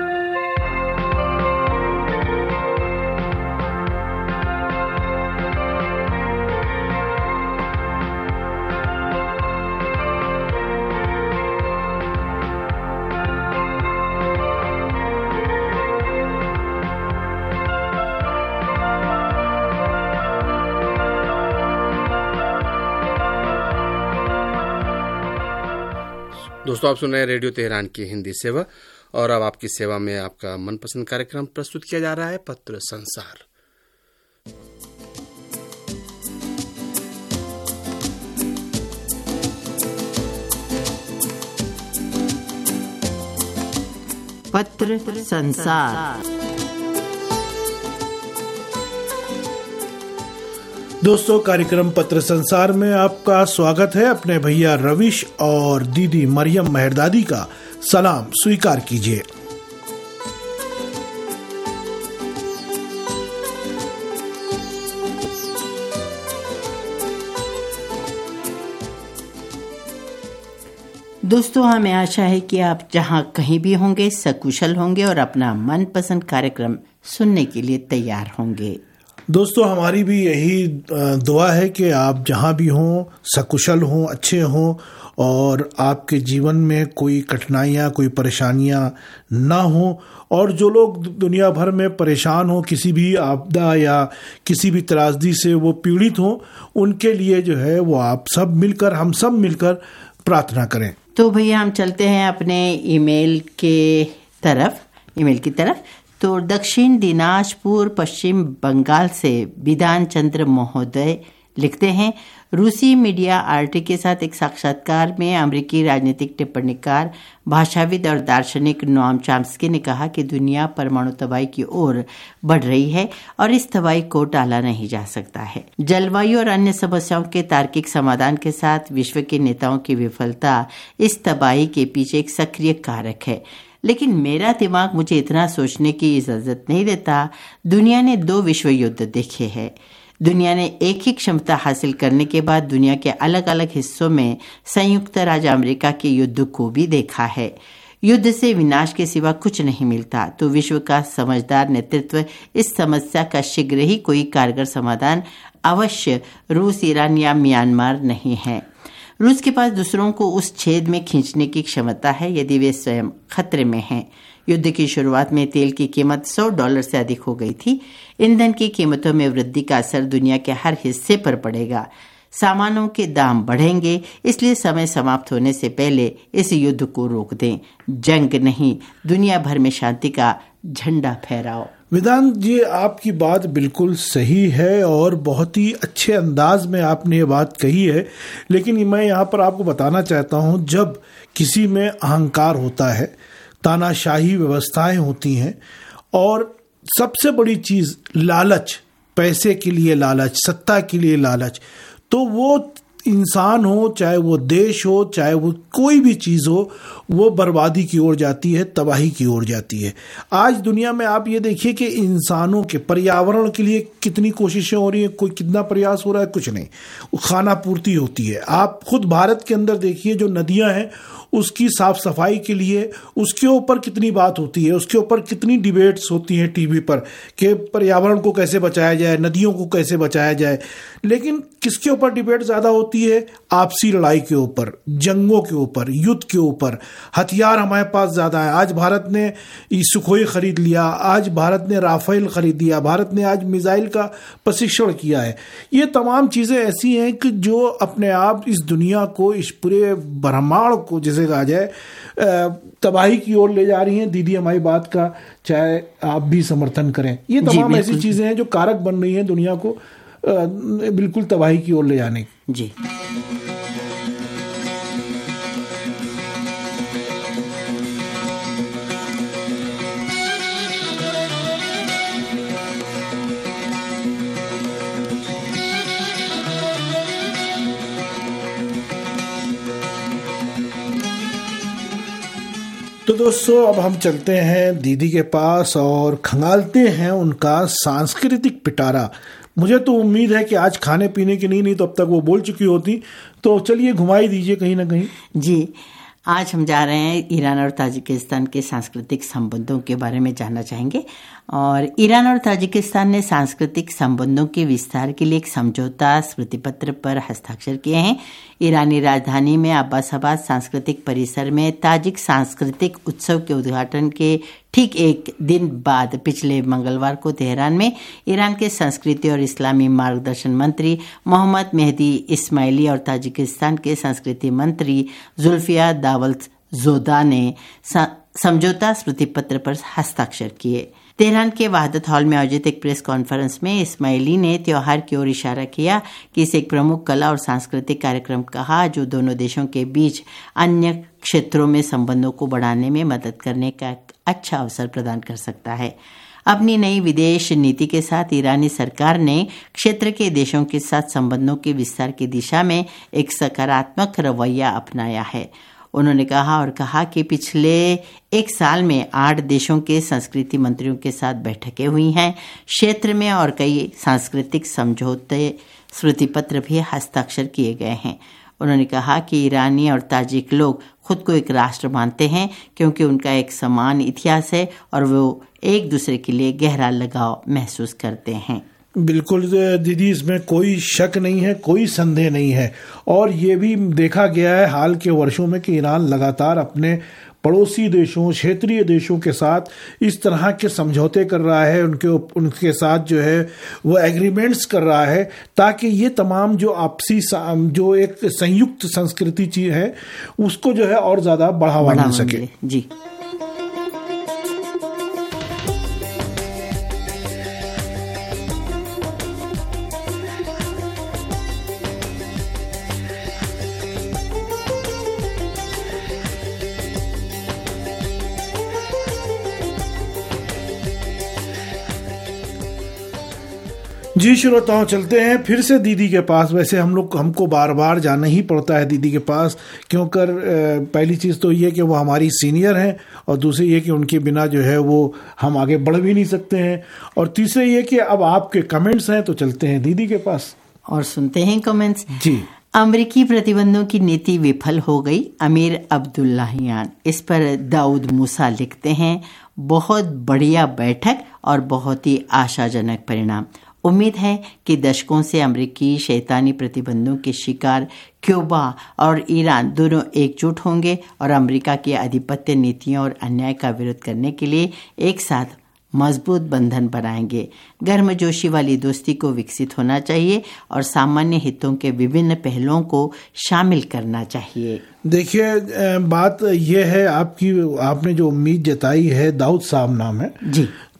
दोस्तों, आप सुन रहे हैं रेडियो तेहरान की हिंदी सेवा और अब आपकी सेवा में आपका मनपसंद कार्यक्रम प्रस्तुत किया जा रहा है, पत्र संसार। पत्र संसार। दोस्तों, कार्यक्रम पत्र संसार में आपका स्वागत है। अपने भैया रविश और दीदी मरियम मेहरदादी का सलाम स्वीकार कीजिए। दोस्तों, हमें आशा है कि आप जहां कहीं भी होंगे सकुशल होंगे और अपना मनपसंद कार्यक्रम सुनने के लिए तैयार होंगे। दोस्तों, हमारी भी यही दुआ है कि आप जहां भी हों सकुशल हों, अच्छे हों और आपके जीवन में कोई कठिनाइयां, कोई परेशानियां ना हो। और जो लोग दुनिया भर में परेशान हो, किसी भी आपदा या किसी भी त्रासदी से वो पीड़ित हो, उनके लिए जो है वो आप सब मिलकर, हम सब मिलकर प्रार्थना करें। तो भैया हम चलते हैं अपने ईमेल की तरफ। तो दक्षिण दिनाजपुर पश्चिम बंगाल से विधान चंद्र महोदय लिखते हैं, रूसी मीडिया आरटी के साथ एक साक्षात्कार में अमेरिकी राजनीतिक टिप्पणीकार, भाषाविद और दार्शनिक नोआम चॉम्स्की ने कहा कि दुनिया परमाणु तबाही की ओर बढ़ रही है और इस तबाही को टाला नहीं जा सकता है। जलवायु और अन्य समस्याओं के तार्किक समाधान के साथ विश्व के नेताओं की विफलता इस तबाही के पीछे एक सक्रिय कारक है। लेकिन मेरा दिमाग मुझे इतना सोचने की इजाजत नहीं देता। दुनिया ने 2 विश्व युद्ध देखे हैं। दुनिया ने एक ही क्षमता हासिल करने के बाद दुनिया के अलग अलग हिस्सों में संयुक्त राज्य अमेरिका के युद्ध को भी देखा है। युद्ध से विनाश के सिवा कुछ नहीं मिलता। तो विश्व का समझदार नेतृत्व इस समस्या का शीघ्र ही कोई कारगर समाधान अवश्य रूस, ईरान या म्यांमार नहीं है। रूस के पास दूसरों को उस छेद में खींचने की क्षमता है यदि वे स्वयं खतरे में हैं। युद्ध की शुरुआत में तेल की कीमत $100 से अधिक हो गई थी। ईंधन की कीमतों में वृद्धि का असर दुनिया के हर हिस्से पर पड़ेगा। सामानों के दाम बढ़ेंगे, इसलिए समय समाप्त होने से पहले इस युद्ध को रोक दें। जंग नहीं, दुनिया भर में शांति का झंडा फहराओ। वेदांत जी, आपकी बात बिल्कुल सही है और बहुत ही अच्छे अंदाज में आपने ये बात कही है, लेकिन मैं यहाँ पर आपको बताना चाहता हूँ, जब किसी में अहंकार होता है, तानाशाही व्यवस्थाएं होती हैं और सबसे बड़ी चीज़ लालच, पैसे के लिए लालच, सत्ता के लिए लालच, तो वो इंसान हो, चाहे वो देश हो, चाहे वो कोई भी चीज़ हो, वो बर्बादी की ओर जाती है, तबाही की ओर जाती है। आज दुनिया में आप ये देखिए कि इंसानों के पर्यावरण के लिए कितनी कोशिशें हो रही हैं, कोई कितना प्रयास हो रहा है, कुछ नहीं, खाना पूर्ति होती है। आप खुद भारत के अंदर देखिए, जो नदियां हैं उसकी साफ सफाई के लिए उसके ऊपर कितनी बात होती है, उसके ऊपर कितनी डिबेट्स होती हैं टीवी पर कि पर्यावरण को कैसे बचाया जाए, नदियों को कैसे बचाया जाए। लेकिन किसके ऊपर डिबेट ज़्यादा होती है? आपसी लड़ाई के ऊपर, जंगों के ऊपर, युद्ध के ऊपर। हथियार हमारे पास ज़्यादा है। आज भारत ने सुखोई खरीद लिया, आज भारत ने राफेल खरीद लिया, भारत ने आज मिसाइल का प्रशिक्षण किया है। ये तमाम चीज़ें ऐसी हैं कि जो अपने आप इस दुनिया को, इस पूरे ब्रह्मांड को जैसे कहा जाए तबाही की ओर ले जा रही हैं। दीदी हमारी बात का चाहे आप भी समर्थन करें, ये तमाम ऐसी चीजें हैं जो कारक बन रही हैं दुनिया को बिल्कुल तबाही की ओर ले जाने की। जी तो दोस्तों, अब हम चलते हैं दीदी के पास और खंगालते हैं उनका सांस्कृतिक पिटारा। मुझे तो उम्मीद है कि आज खाने पीने की नहीं तो अब तक वो बोल चुकी होती। तो चलिए घुमाई दीजिए कहीं ना कहीं। जी, आज हम जा रहे हैं ईरान और ताजिकिस्तान के सांस्कृतिक संबंधों के बारे में जानना चाहेंगे। और ईरान और ताजिकिस्तान ने सांस्कृतिक संबंधों के विस्तार के लिए एक समझौता स्मृति पत्र पर हस्ताक्षर किए हैं। ईरानी राजधानी में अब्बासाबाद सांस्कृतिक परिसर में ताजिक सांस्कृतिक उत्सव के उद्घाटन के ठीक एक दिन बाद पिछले मंगलवार को तेहरान में ईरान के संस्कृति और इस्लामी मार्गदर्शन मंत्री मोहम्मद मेहदी इस्माइली और ताजिकिस्तान के संस्कृति मंत्री जुल्फिया दावल्तजोदा ने समझौता स्मृति पत्र पर हस्ताक्षर किए। तेहरान के वहादत हॉल में आयोजित एक प्रेस कॉन्फ्रेंस में इस्माइली ने त्योहार की ओर इशारा किया कि इसे एक प्रमुख कला और सांस्कृतिक कार्यक्रम कहा जो दोनों देशों के बीच अन्य क्षेत्रों में संबंधों को बढ़ाने में मदद करने का एक अच्छा अवसर प्रदान कर सकता है। अपनी नई विदेश नीति के साथ ईरानी सरकार ने क्षेत्र के देशों के साथ संबंधों के विस्तार की दिशा में एक सकारात्मक रवैया अपनाया है। उन्होंने कहा कि पिछले एक साल में 8 देशों के संस्कृति मंत्रियों के साथ बैठकें हुई हैं क्षेत्र में और कई सांस्कृतिक समझौते स्मृति पत्र भी हस्ताक्षर किए गए हैं। उन्होंने कहा कि ईरानी और ताजिक लोग खुद को एक राष्ट्र मानते हैं क्योंकि उनका एक समान इतिहास है और वो एक दूसरे के लिए गहरा लगाव महसूस करते हैं। बिल्कुल दीदी, इसमें कोई शक नहीं है, कोई संदेह नहीं है। और ये भी देखा गया है हाल के वर्षों में कि ईरान लगातार अपने पड़ोसी देशों, क्षेत्रीय देशों के साथ इस तरह के समझौते कर रहा है, उनके साथ जो है वो एग्रीमेंट्स कर रहा है ताकि ये तमाम जो आपसी जो एक संयुक्त संस्कृति चीज है उसको जो है और ज़्यादा बढ़ावा मिल सके। जी जी श्रोताओं, चलते हैं फिर से दीदी के पास। वैसे हमको बार बार जाना ही पड़ता है दीदी के पास, क्योंकि पहली चीज़ तो ये कि वो हमारी सीनियर हैं और दूसरी ये कि उनके बिना जो है वो हम आगे बढ़ भी नहीं सकते हैं, और तीसरे ये कि अब आपके कमेंट्स हैं तो चलते हैं दीदी के पास और सुनते हैं कमेंट्स। जी, अमेरिकी प्रतिबंधों की नीति विफल हो गई, अमीर अब्दुल्लाहियान। इस पर दाऊद मूसा लिखते हैं, बहुत बढ़िया बैठक और बहुत ही आशाजनक परिणाम। उम्मीद है कि दशकों से अमेरिकी शैतानी प्रतिबंधों के शिकार क्यूबा और ईरान दोनों एकजुट होंगे और अमेरिका की आधिपत्य नीतियों और अन्याय का विरोध करने के लिए एक साथ मजबूत बंधन बनाएंगे। गर्मजोशी वाली दोस्ती को विकसित होना चाहिए और सामान्य हितों के विभिन्न पहलुओं को शामिल करना चाहिए। देखिए, बात यह है आपने जो उम्मीद जताई है, दाऊद साहब नाम है जी,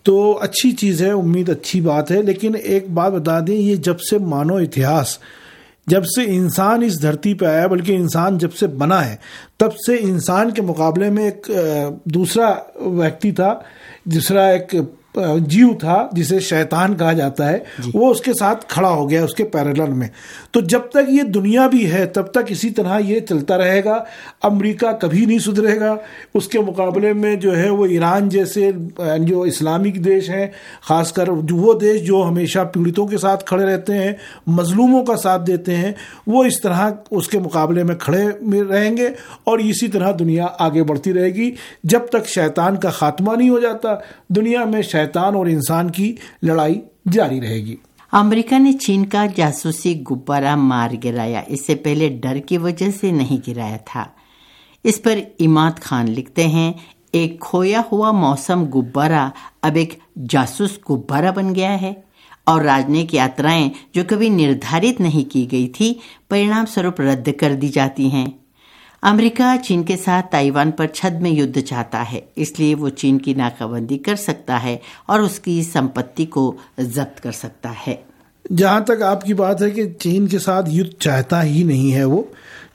तो अच्छी चीज़ है, उम्मीद अच्छी बात है। लेकिन एक बात बता दें, ये जब से मानव इतिहास, जब से इंसान इस धरती पे आया, बल्कि इंसान जब से बना है, तब से इंसान के मुकाबले में एक दूसरा व्यक्ति था, दूसरा एक जीव था जिसे शैतान कहा जाता है, वो उसके साथ खड़ा हो गया, उसके पैरेलल में। तो जब तक ये दुनिया भी है तब तक इसी तरह ये चलता रहेगा। अमेरिका कभी नहीं सुधरेगा। उसके मुकाबले में जो है वो ईरान जैसे जो इस्लामिक देश हैं, खासकर वो देश जो हमेशा पीड़ितों के साथ खड़े रहते हैं, मजलूमों का साथ देते हैं, वो इस तरह उसके मुकाबले में खड़े रहेंगे और इसी तरह दुनिया आगे बढ़ती रहेगी जब तक शैतान का खात्मा नहीं हो जाता। दुनिया में शैतान और इंसान की लड़ाई जारी रहेगी। अमेरिका ने चीन का जासूसी गुब्बारा मार गिराया, इससे पहले डर की वजह से नहीं गिराया था। इस पर इमाद खान लिखते हैं, एक खोया हुआ मौसम गुब्बारा अब एक जासूस गुब्बारा बन गया है और राजनयिक यात्राएं जो कभी निर्धारित नहीं की गई थी, परिणाम स्वरूप रद्द कर दी जाती हैं। अमेरिका चीन के साथ ताइवान पर छद्म युद्ध चाहता है, इसलिए वो चीन की नाकाबंदी कर सकता है और उसकी संपत्ति को जब्त कर सकता है। जहाँ तक आपकी बात है कि चीन के साथ युद्ध चाहता ही नहीं है वो,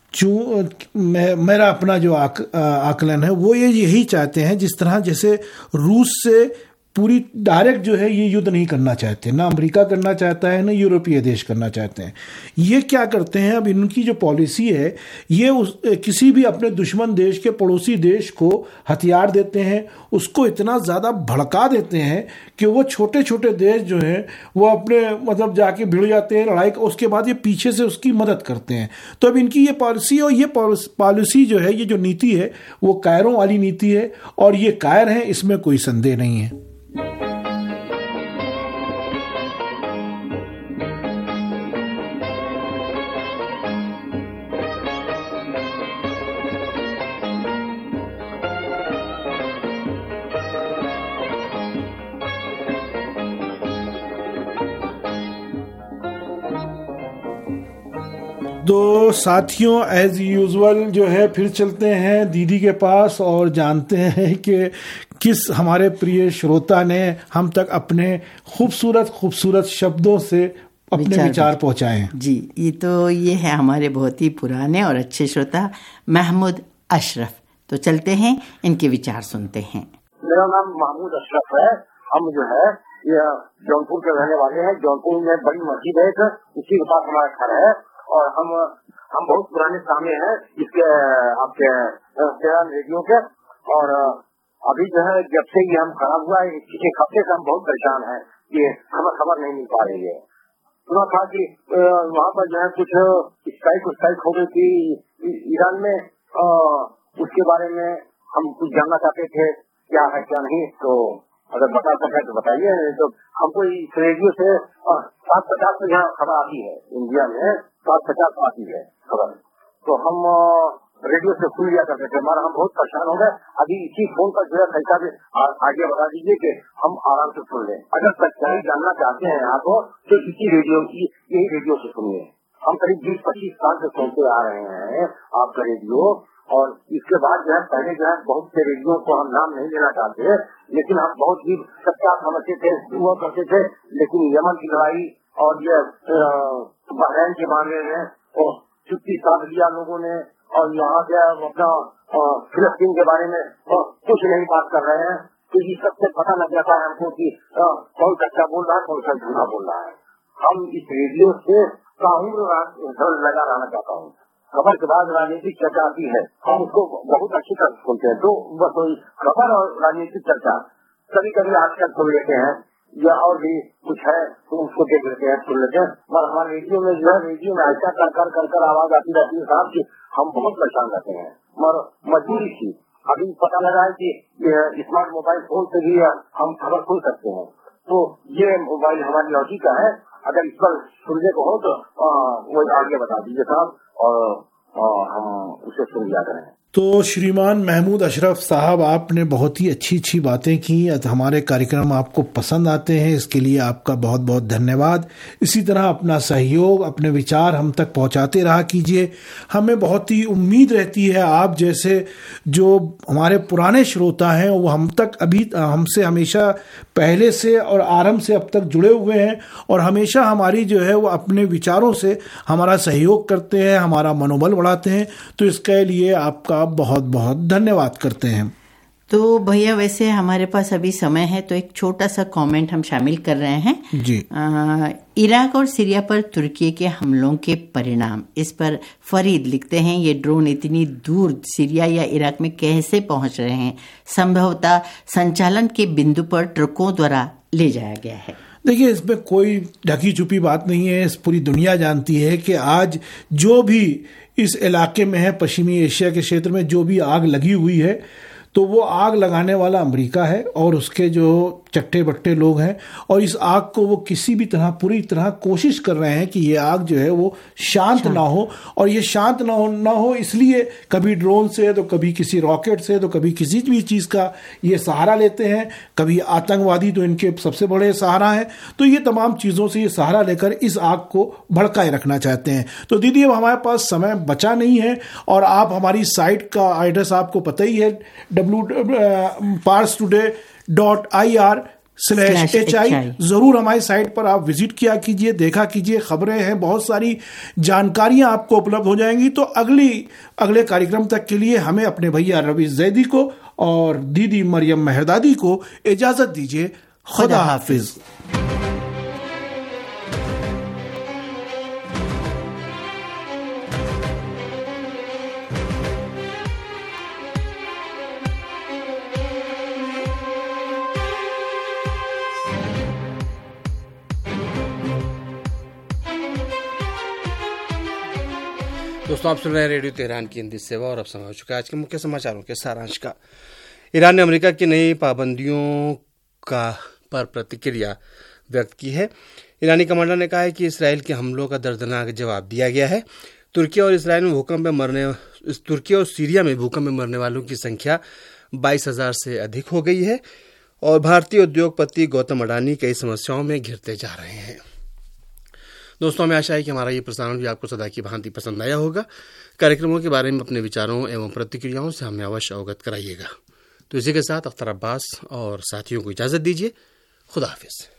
मेरा अपना जो आकलन है वो यही चाहते हैं, जिस तरह जैसे रूस से पूरी डायरेक्ट जो है ये युद्ध नहीं करना चाहते, ना अमेरिका करना चाहता है ना यूरोपीय देश करना चाहते हैं। ये क्या करते हैं, अब इनकी जो पॉलिसी है ये किसी भी अपने दुश्मन देश के पड़ोसी देश को हथियार देते हैं, उसको इतना ज़्यादा भड़का देते हैं कि वो छोटे छोटे देश जो हैं वो अपने मतलब जाके भिड़ जाते हैं लड़ाई, उसके बाद ये पीछे से उसकी मदद करते हैं। तो अब इनकी ये पॉलिसी और ये पॉलिसी जो है, ये जो नीति है वो कायरों वाली नीति है और ये कायर है, इसमें कोई संदेह नहीं है। तो साथियों, एज यूजुअल जो है फिर चलते हैं दीदी के पास और जानते हैं कि किस हमारे प्रिय श्रोता ने हम तक अपने खूबसूरत शब्दों से अपने विचार पहुंचाए। जी, ये है हमारे बहुत ही पुराने और अच्छे श्रोता महमूद अशरफ। तो चलते हैं इनके विचार सुनते हैं। मेरा नाम महमूद अशरफ है। हम जो है ये जौनपुर के रहने वाले हैं। जौनपुर में बड़ी मस्जिद है, उसी के पास हमारा घर है और हम बहुत पुराने सामने हैं इसके आपके तेरान रेडियो के। और अभी जो है जब से ये हम खराब हुआ है, एक हफ्ते से हम बहुत परेशान हैं कि हमें खबर नहीं मिल पा रही है। सुना था कि वहाँ पर जो है कुछ स्ट्राइक हो गई थी ईरान में, उसके बारे में हम कुछ जानना चाहते थे, क्या है क्या नहीं। तो अगर बता सके तो बताइए। तो हमको इस रेडियो से 7:50 में यहाँ खबर आती है, इंडिया में 7:50 आती है खबर, तो हम रेडियो से सुन लिया करते थे। हम बहुत परेशान हो गए। अभी इसी फोन पर जो है पैसा भी आगे बता दीजिए कि हम आराम से सुन लें। अगर सच्चाई जानना चाहते हैं आप तो इसी रेडियो की यही रेडियो से सुनिए। हम करीब 20-25 साल से सुनते आ रहे हैं आपका रेडियो। और इसके बाद जो है पहले जो है बहुत से रेडियो को हम नाम नहीं लेना चाहते, लेकिन हम बहुत ही सच्चा समझते थे, हुआ करते थे। लेकिन यमन की लड़ाई और ये बहरैन के मामले में तो चुप्पी साध लिया लोगों ने, और यहाँ जो अपना फिलिस्तीन के बारे में कुछ नहीं बात कर रहे हैं। तो ये सबसे पता लग जाता है हमको कि कौन सच्चा बोल रहा है, कौन सा झूठा बोल रहा है। हम इस रेडियो से लगा रहना चाहता हूँ। खबर के बाद राजनीतिक चर्चा आती है, हम उसको बहुत अच्छी तरह सुनते हैं। तो बस खबर और राजनीतिक चर्चा कभी कभी आजकल सुन लेते हैं, या और भी कुछ है तो उसको देख लेते हैं, सुन लेते हैं। पर हमारे रेडियो में जो है रेडियो में ऐसा कर आवाज आती रहती है साहब कि हम बहुत परेशान रहते हैं। मगर मजबूरी थी, अभी पता लगा है कि स्मार्ट मोबाइल फोन से भी हम खबर सुन सकते हैं। तो ये मोबाइल हमारी लौटी का है। अगर इस पर सुनने को हो तो वो आगे बता दीजिए साहब, और हम उसे सुन लिया करें। तो श्रीमान महमूद अशरफ साहब, आपने बहुत ही अच्छी अच्छी बातें की। हमारे कार्यक्रम आपको पसंद आते हैं, इसके लिए आपका बहुत बहुत धन्यवाद। इसी तरह अपना सहयोग, अपने विचार हम तक पहुंचाते रहा कीजिए। हमें बहुत ही उम्मीद रहती है आप जैसे जो हमारे पुराने श्रोता हैं वो हम तक अभी हमसे हमेशा पहले से और आरंभ से अब तक जुड़े हुए हैं और हमेशा हमारी जो है वो अपने विचारों से हमारा सहयोग करते हैं, हमारा मनोबल बढ़ाते हैं। तो इसके लिए आपका बहुत बहुत धन्यवाद करते हैं। तो भैया वैसे हमारे पास अभी समय है तो एक छोटा सा कमेंट हम शामिल कर रहे हैं जी। इराक और सीरिया पर तुर्की के हमलों के परिणाम, इस पर फरीद लिखते हैं, ये ड्रोन इतनी दूर सीरिया या इराक में कैसे पहुंच रहे हैं? संभवतः संचालन के बिंदु पर ट्रकों द्वारा ले जाया गया है। देखिए, इसमें कोई ढकी छुपी बात नहीं है। इस पूरी दुनिया जानती है कि आज जो भी इस इलाके में है, पश्चिमी एशिया के क्षेत्र में जो भी आग लगी हुई है, तो वो आग लगाने वाला अमेरिका है और उसके जो चट्टे बट्टे लोग हैं, और इस आग को वो किसी भी तरह पूरी तरह कोशिश कर रहे हैं कि ये आग जो है वो शांत ना हो। और ये शांत ना हो इसलिए कभी ड्रोन से तो कभी किसी रॉकेट से तो कभी किसी भी चीज़ का ये सहारा लेते हैं। कभी आतंकवादी तो इनके सबसे बड़े सहारा हैं। तो ये तमाम चीज़ों से ये सहारा लेकर इस आग को भड़काए रखना चाहते हैं। तो दीदी, अब हमारे पास समय बचा नहीं है और आप हमारी साइट का एड्रेस आपको पता ही है, parstoday.ir/hi। जरूर हमारी साइट पर आप विजिट किया कीजिए, देखा कीजिए, खबरें हैं, बहुत सारी जानकारियां आपको उपलब्ध हो जाएंगी। तो अगले कार्यक्रम तक के लिए हमें अपने भैया रवि जैदी को और दीदी मरियम मेहरदादी को इजाजत दीजिए। खुदा हाफिज। दोस्तों, आप सुन रहे हैं रेडियो तेहरान की हिंदी सेवा और अब समय हो चुका है आज के मुख्य समाचारों के सारांश का। ईरान ने अमेरिका की नई पाबंदियों पर प्रतिक्रिया व्यक्त की है। ईरानी कमांडर ने कहा है कि इसराइल के हमलों का दर्दनाक जवाब दिया गया है। तुर्की और सीरिया में भूकंप में मरने वालों की संख्या 22,000 से अधिक हो गई है और भारतीय उद्योगपति गौतम अडानी कई समस्याओं में घिरते जा रहे हैं। दोस्तों, हमें आशा है कि हमारा ये प्रसारण भी आपको सदा की भांति पसंद आया होगा। कार्यक्रमों के बारे में अपने विचारों एवं प्रतिक्रियाओं से हमें अवश्य अवगत कराइएगा। तो इसी के साथ अख्तर अब्बास और साथियों को इजाजत दीजिए। खुदा हाफिज।